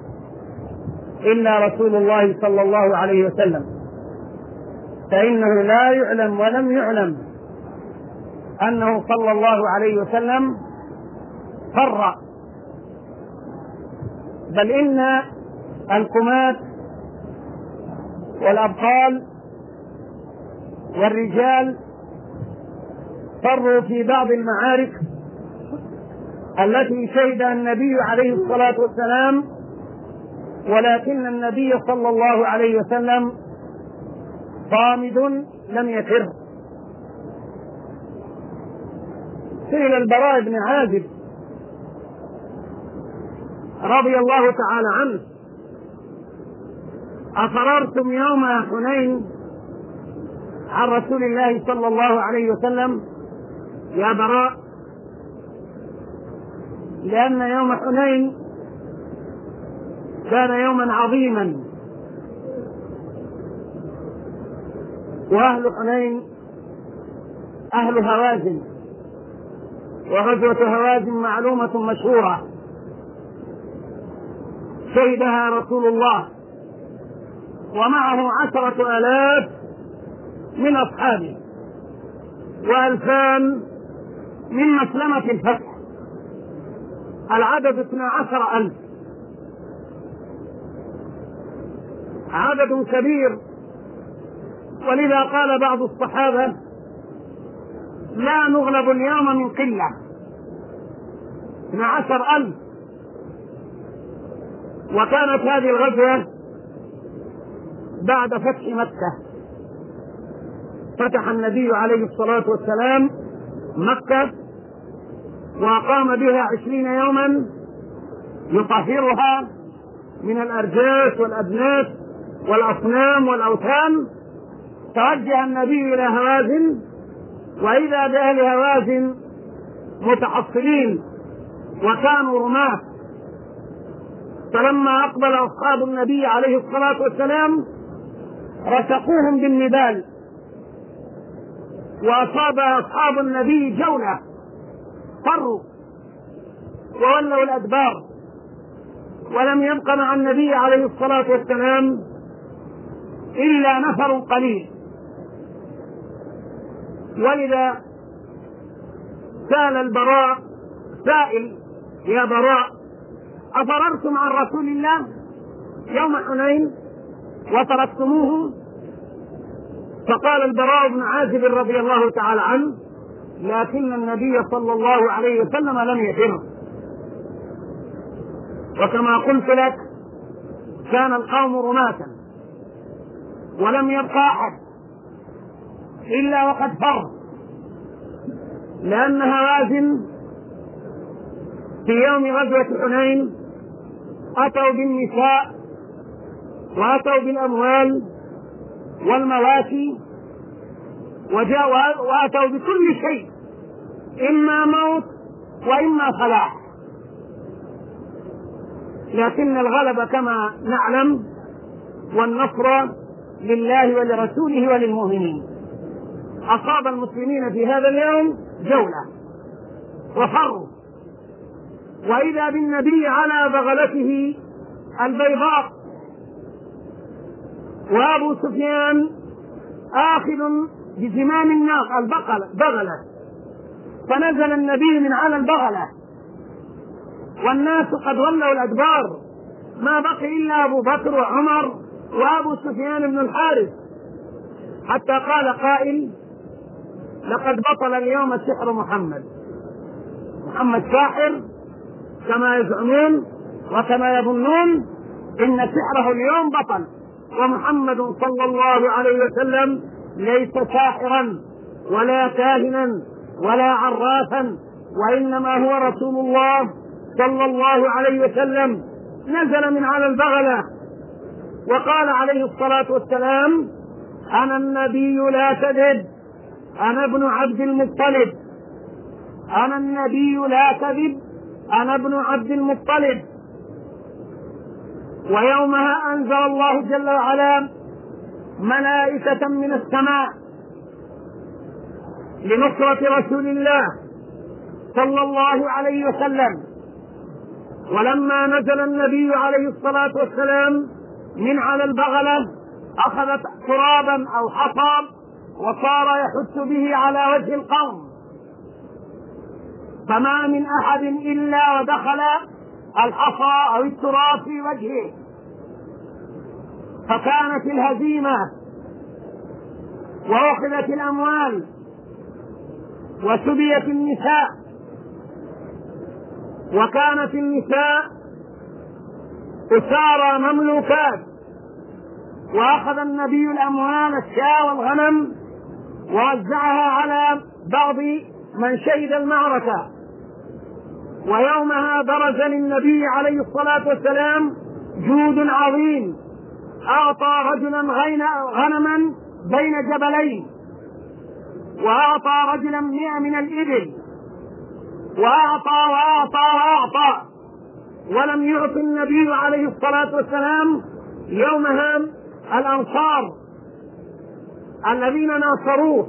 إلا رسول الله صلى الله عليه وسلم، فإنه لا يعلم ولم يعلم أنه صلى الله عليه وسلم فر، بل إن الكمات والأبطال والرجال فروا في بعض المعارك التي شهدها النبي عليه الصلاة والسلام، ولكن النبي صلى الله عليه وسلم صامد لم يفر. سئل البراء بن عازب رضي الله تعالى عنه: أفررتم يوم حنين عن رسول الله صلى الله عليه وسلم يا براء؟ لأن يوم حنين كان يوما عظيما، وأهل حنين أهل هوازن، وغزوة هوازن معلومة مشهورة شهدها رسول الله ومعه 10,000 من أصحابه و2,000 من مسلمة الفتح، العدد 12,000، عدد كبير. ولذا قال بعض الصحابة: لا نغلب اليوم من قلة. 12,000. وكانت هذه الغزوة بعد فتح مكة، فتح النبي عليه الصلاة والسلام مكة وأقام بها 20 يوما يطهرها من الأرجاس والأدناس والأصنام والأوثان. توجه النبي إلى هوازن، وإذا بأهل هوازن متحصلين وكانوا رماة، فلما أقبل أصحاب النبي عليه الصلاة والسلام رشقوهم بالنبال، وأصاب أصحاب النبي جولة، فروا وولوا الأدبار، ولم يبق مع النبي عليه الصلاة والسلام إلا نفر قليل. ولذا سأل البراء سائل: يا براء، أفررتم عن رسول الله يوم حنين وتركتموه؟ فقال البراء بن عازب رضي الله تعالى عنه: لكن النبي صلى الله عليه وسلم لم يفر. وكما قلت لك كان القوم رماة ولم يبقى أحد إلا وقد فر، لأن هوازن في يوم غزوة حنين أتوا بالنساء وأتوا بالأموال والمواشي وأتوا بكل شيء، إما موت وإما صلاح. لكن الغلبة كما نعلم والنصر لله ولرسوله وللمؤمنين. أصاب المسلمين في هذا اليوم جولة وفروا، وإذا بالنبي على بغلته البيضاء، وأبو سفيان آخذ بزمام الناقة البغلة، فنزل النبي من على البغلة والناس قد ولوا الأدبار، ما بقي إلا أبو بكر وعمر وأبو سفيان بن الحارث، حتى قال قائل: لقد بطل اليوم سحر محمد ساحر كما يزعمون وكما يظنون، إن سحره اليوم بطل، ومحمد صلى الله عليه وسلم ليس ساحرا ولا كاهنا ولا عرافا، وإنما هو رسول الله صلى الله عليه وسلم نزل من على البغلة وقال عليه الصلاة والسلام: أنا النبي لا كذب، أنا ابن عبد المطلب، أنا النبي لا كذب، أنا ابن عبد المطلب. ويومها أنزل الله جل وعلا ملائكة من السماء لنصرة رسول الله صلى الله عليه وسلم. ولما نزل النبي عليه الصلاة والسلام من على البغلة أخذت ترابا أو حصى وصار يحث به على وجه القوم، فما من أحد إلا ودخل الحصى أو التراب في وجهه، فكانت الهزيمة وأخذت الأموال وسبيت النساء، وكانت النساء أسارى مملوكات، وأخذ النبي الأموال الشاة والغنم ووزعها على بعض من شهد المعركة. ويومها برز للنبي عليه الصلاة والسلام جود عظيم، أعطى رجلا غنما بين جبلين، وأعطى رجلا 100 من الإبل، وأعطى وأعطى وأعطى، ولم يعط النبي عليه الصلاة والسلام يومها الأنصار الذين ناصروه،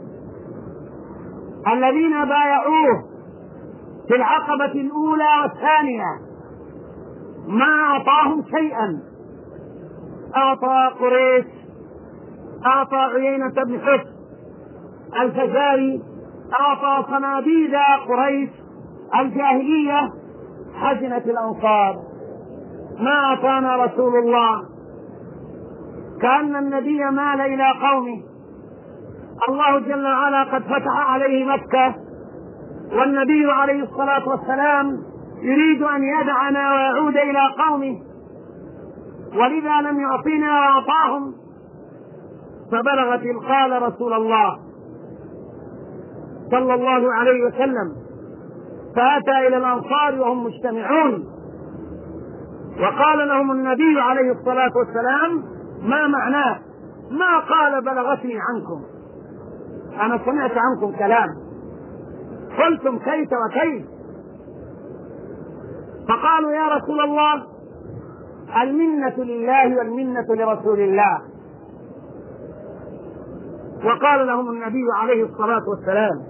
الذين بايعوه في العقبة الأولى والثانية، ما أعطاهم شيئا. أعطى قريش، أعطى عيينة بن حصن الفزاري، أعطى صناديد قريش الجاهلية، حزنت الأنصار: ما أعطانا رسول الله. كأن النبي مال إلى قومه، الله جل وعلا قد فتح عليه مكة، والنبي عليه الصلاة والسلام يريد أن يدعنا ويعود إلى قومه، ولذا لم يعطينا وأعطاهم. فبلغت قال رسول الله صلى الله عليه وسلم، فأتى إلى الأنصار وهم مجتمعون، وقال لهم النبي عليه الصلاة والسلام: ما معناه؟ ما قال بلغتني عنكم، أنا سمعت عنكم كلام، قلتم كيف وكيف. فقالوا: يا رسول الله، المنة لله والمنة لرسول الله. وقال لهم النبي عليه الصلاة والسلام: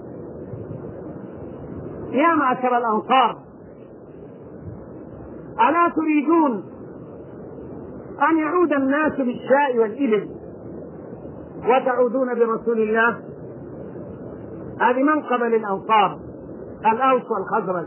يا معشر الأنصار، ألا تريدون أن يعود الناس بالشاء والإبل وتعودون برسول الله؟ هذه منقبة للأنصار الأوس والخزرج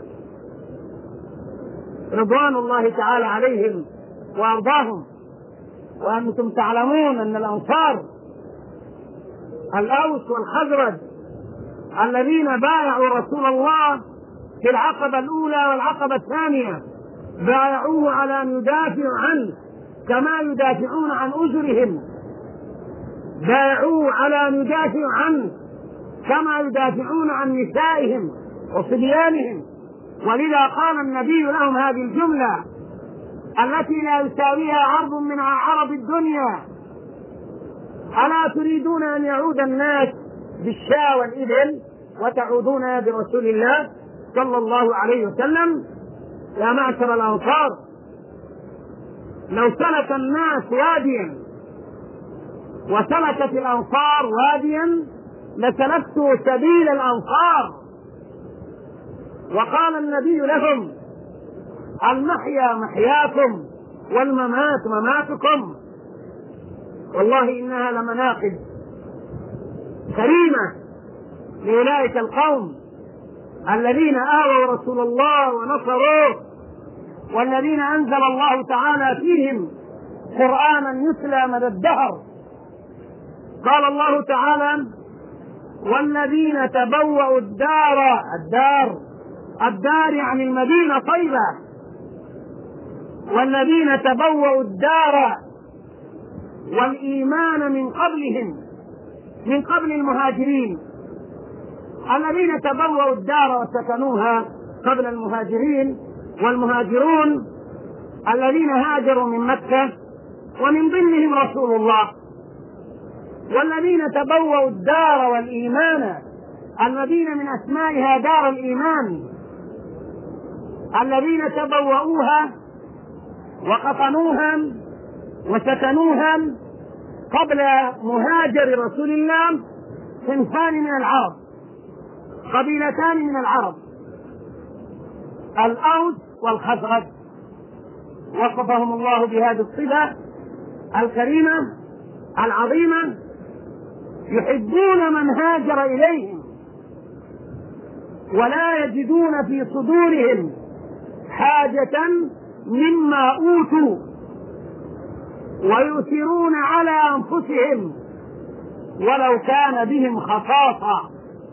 رضوان الله تعالى عليهم وأرضاهم. وأنتم تعلمون أن الأنصار الأوس والخزرج الذين بايعوا رسول الله في العقبة الأولى والعقبة الثانية بايعوه على أن يدافعوا عنه كما يدافعون عن أجرهم، بايعوه على أن يدافعوا عنه كما يدافعون عن نسائهم وصبيانهم. ولذا قال النبي لهم هذه الجملة التي لا يساويها عرض من عرب الدنيا: ألا تريدون أن يعود الناس بالشاة والإبل وتعودون برسول الله صلى الله عليه وسلم؟ يا معشر الأنصار، لو سلك الناس واديا وسلكت الأنصار واديا لسلكت سبيل الأنصار. وقال النبي لهم: المحيا محياكم والممات مماتكم. والله إنها لمناقب كريمة لأولئك القوم الذين آووا رسول الله ونصروه، والذين أنزل الله تعالى فيهم قرآنا يتلى مدى الدهر. قال الله تعالى: والذين تبوأوا الدار يعني المدينة طيبة، والذين تبوأوا الدار والإيمان من قبل المهاجرين. الذين تبوأوا الدار وسكنوها قبل المهاجرين، والمهاجرون الذين هاجروا من مكة ومن ضمنهم رسول الله. والذين تبوأوا الدار والإيمان، المدينة من أسمائها دار الإيمان، الذين تبوأوها وقطنوها وسكنوها قبل مهاجر رسول الله صنفان من العرب، قبيلتان من العرب، الأوس والخزرج. وصفهم الله بهذه الصفة الكريمة العظيمة: يحبون من هاجر إليهم ولا يجدون في صدورهم حاجة مما أوتوا ويؤثرون على أنفسهم ولو كان بهم خصاصة.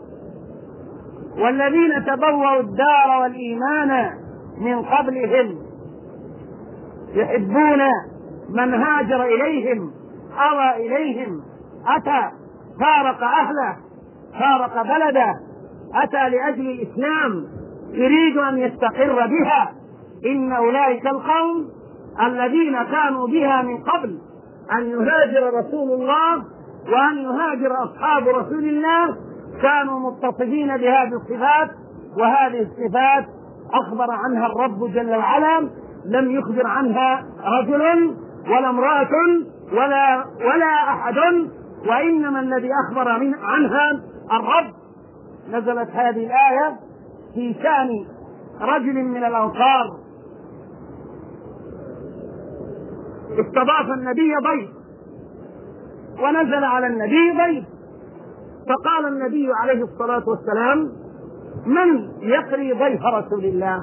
والذين تبوأوا الدار والإيمان من قبلهم يحبون من هاجر إليهم، أوى إليهم، أتى فارق أهله، فارق بلده، أتى لأجل الإسلام، يريد أن يستقر بها. إن أولئك القوم الذين كانوا بها من قبل أن يهاجر رسول الله وأن يهاجر أصحاب رسول الله كانوا متصفين بهذه الصفات، وهذه الصفات أخبر عنها الرب جل وعلا، لم يخبر عنها رجل ولا امرأة ولا أحد، وإنما الذي أخبر عنها الرب. نزلت هذه الآية في شأن رجل من الأنصار استضاف النبي ضيف، ونزل على النبي ضيف، فقال النبي عليه الصلاة والسلام: من يقري ضيف رسول الله؟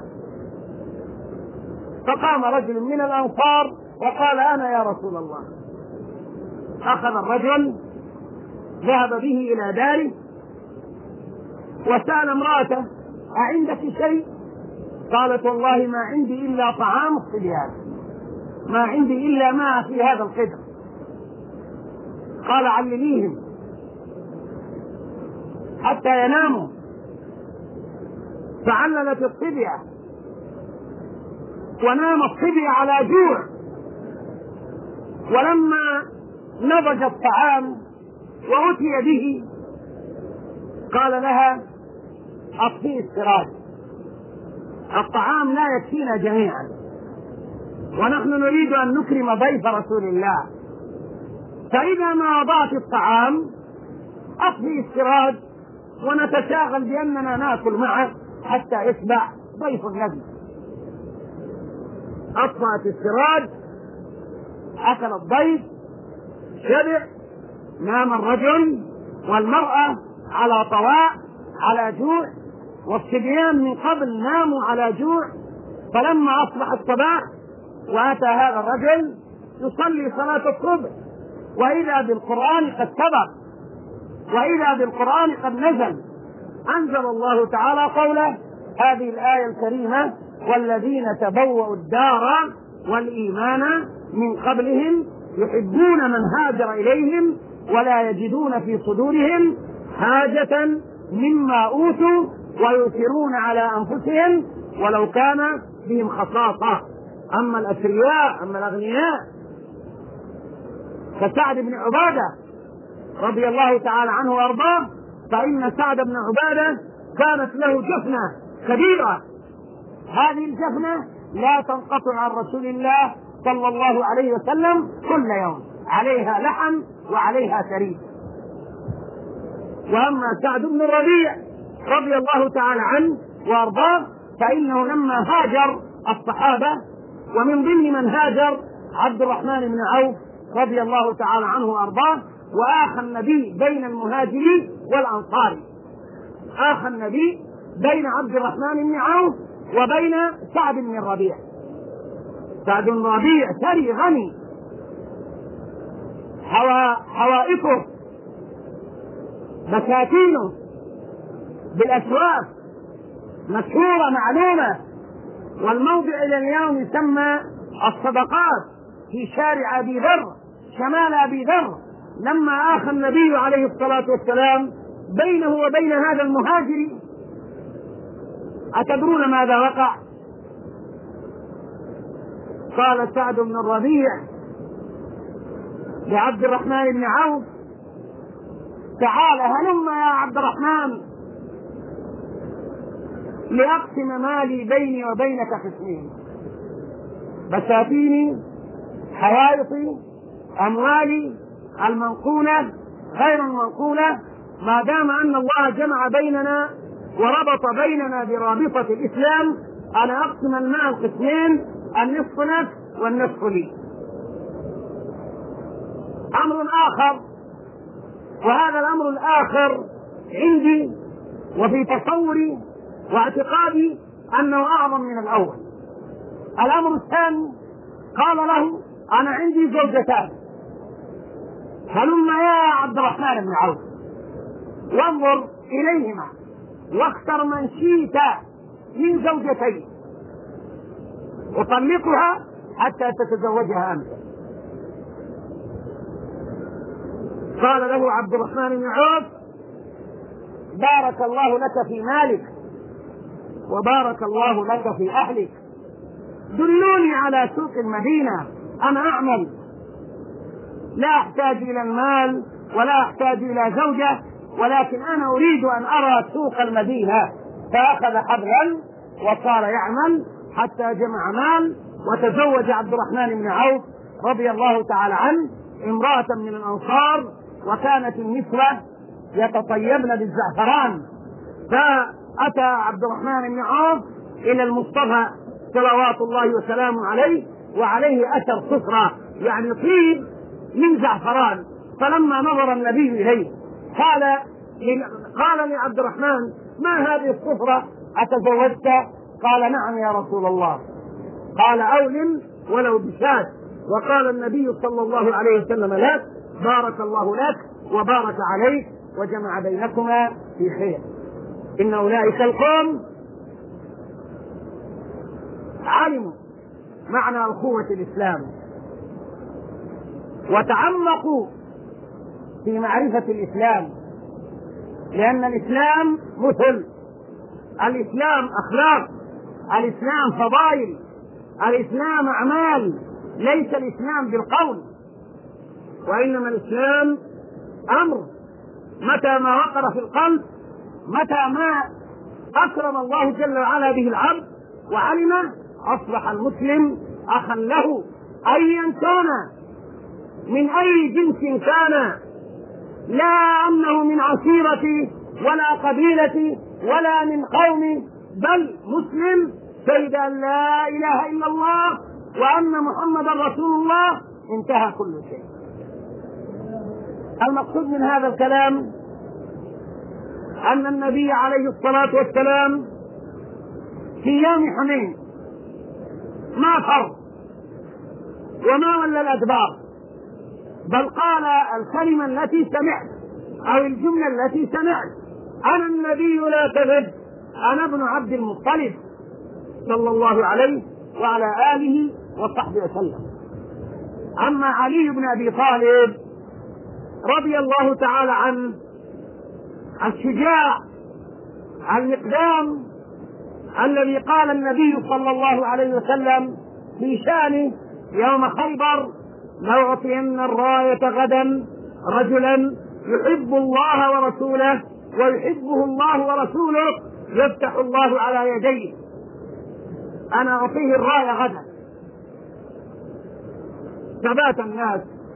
فقام رجل من الأنصار وقال: أنا يا رسول الله. أخذ الرجل ذهب به إلى داره وسأل امرأته: أعندك شيء؟ قالت: والله ما عندي إلا طعام الصبيان، ما عندي إلا ماء في هذا القدر. قال: علميهم حتى يناموا. فعللت الصبية ونام الصبي على جوع، ولما نضج الطعام وأتي به قال لها: أطفئي السراج، الطعام لا يكفينا جميعا، ونحن نريد أن نكرم ضيف رسول الله، فإذا ما وضعت الطعام أطفئي السراج ونتشاغل بأننا نأكل معه حتى يشبع ضيف النبي. أطفأت السراج، أكل الضيف، شبع، نام الرجل والمرأة على طواء على جوع، والصبيان من قبل ناموا على جوع. فلما أصبح الصباح وأتى هذا الرجل يصلي صلاة الصبح، وإذا بالقرآن قد سبق، وإذا بالقرآن قد نزل. أنزل الله تعالى قوله، هذه الآية الكريمة: والذين تبوأوا الدار والإيمان من قبلهم يحبون من هاجر إليهم ولا يجدون في صدورهم حاجة مما أوتوا ويؤثرون على أنفسهم ولو كان بهم خصاصة. أما الأثرياء، أما الأغنياء كسعد بن عبادة رضي الله تعالى عنه وأرضاه، فإن سعد بن عبادة كانت له جفنة كبيرة، هذه الجفنة لا تنقطع عن رسول الله صلى الله عليه وسلم كل يوم، عليها لحم وعليها ثريد. وأما سعد بن الربيع رضي الله تعالى عنه وأرضاه، فإنه لما هاجر الصحابة، ومن ضمن من هاجر عبد الرحمن بن عوف رضي الله تعالى عنه وأرضاه، وآخى النبي بين المهاجرين والأنصار. آخى النبي بين عبد الرحمن بن عوف وبين سعد بن الربيع. سعد بن الربيع ثري غني، حوائطه بساتينه بالأسواق مشهورة معلومة، والموضع إلى اليوم يسمى الصدقات في شارع أبي ذر شمال أبي ذر. لما آخى النبي عليه الصلاة والسلام بينه وبين هذا المهاجر، أتدرون ماذا وقع؟ قال سعد بن الربيع لعبد الرحمن بن عوف: تعال هلم يا عبد الرحمن لأقسم مالي بيني وبينك قسمين، بساتيني، حوائطي، أموالي المنقولة غير المنقولة، ما دام أن الله جمع بيننا وربط بيننا برابطة الإسلام، أنا أقسم المال قسمين، النصف لك والنصف لي. أمر آخر، وهذا الأمر الآخر عندي وفي تصوري واعتقادي أنه أعظم من الأول. الأمر الثاني، قال له: أنا عندي زوجتان، هلم يا عبد الرحمن بن عوف وانظر إليهما واختر من شئت من زوجتين أطلقها حتى تتزوجها أنت. قال له عبد الرحمن بن عوف: بارك الله لك في مالك وبارك الله لك في أهلك، دلوني على سوق المدينة، أنا أعمل، لا أحتاج إلى المال ولا أحتاج إلى زوجة، ولكن أنا أريد أن أرى سوق المدينة. فأخذ حبلا وصار يعمل حتى جمع مال، وتزوج عبد الرحمن بن عوف رضي الله تعالى عنه امرأة من الأنصار، وكانت النسوة يتطيبن بالزعفران. فأتى عبد الرحمن بن عوف إلى المصطفى صلوات الله وسلامه عليه، وعليه أثر صفرة يعني طيب من زعفران. فلما نظر النبي إليه قال لعبد الرحمن: ما هذه الصفرة، أتزوجت؟ قال: نعم يا رسول الله. قال: أولم ولو بشاة. وقال النبي صلى الله عليه وسلم: لك، بارك الله لك وبارك عليك وجمع بينكما في خير. إن أولئك القوم علموا معنى أخوة الإسلام وتعمقوا في معرفة الإسلام، لأن الإسلام مثل، الإسلام أخلاق، الإسلام فضائل، الإسلام أعمال، ليس الإسلام بالقول، وإنما الإسلام أمر. متى ما وقر في القلب، متى ما أكرم الله جل وعلا به العبد وعلمه، أصبح المسلم أخا له أيا كان، من أي جنس كان، لا أنه من عشيرتي ولا قبيلتي ولا من قومي، بل مسلم شهد أن لا إله إلا الله وأن محمدا رسول الله، انتهى كل شيء. المقصود من هذا الكلام أن النبي عليه الصلاة والسلام في يوم حنين ما فر وما ولى الأدبار، بل قال الكلمة التي سمعت أو الجملة التي سمعت: أنا النبي لا كذب، أنا ابن عبد المطلب صلى الله عليه وعلى آله وصحبه وسلم. أما علي بن أبي طالب رضي الله تعالى عنه، الشجاع المقدام الذي قال النبي صلى الله عليه وسلم في شأنه يوم خيبر: لأعطين الراية غدا رجلا يحب الله ورسوله ويحبه الله ورسوله يفتح الله على يديه، أنا أعطيه الراية غدا. ثبات الناس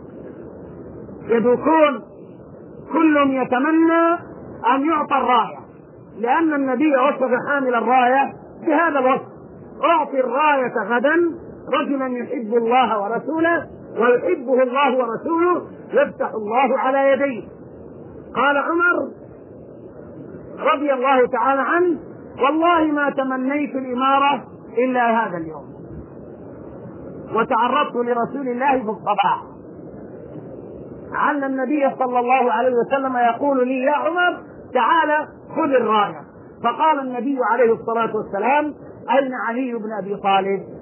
يدوكون، كل يتمنى أن يعطى الراية، لأن النبي وصف حامل الراية بهذا الوصف: أعطي الراية غدا رجلا يحب الله ورسوله ويحبه الله ورسوله يفتح الله على يديه. قال عمر رضي الله تعالى عنه: والله ما تمنيت الإمارة إلا هذا اليوم، وتعرضت لرسول الله في الصباح عن النبي صلى الله عليه وسلم يقول لي: يا عمر تعال خذ الراية. فقال النبي عليه الصلاة والسلام: أين علي بن أبي طالب؟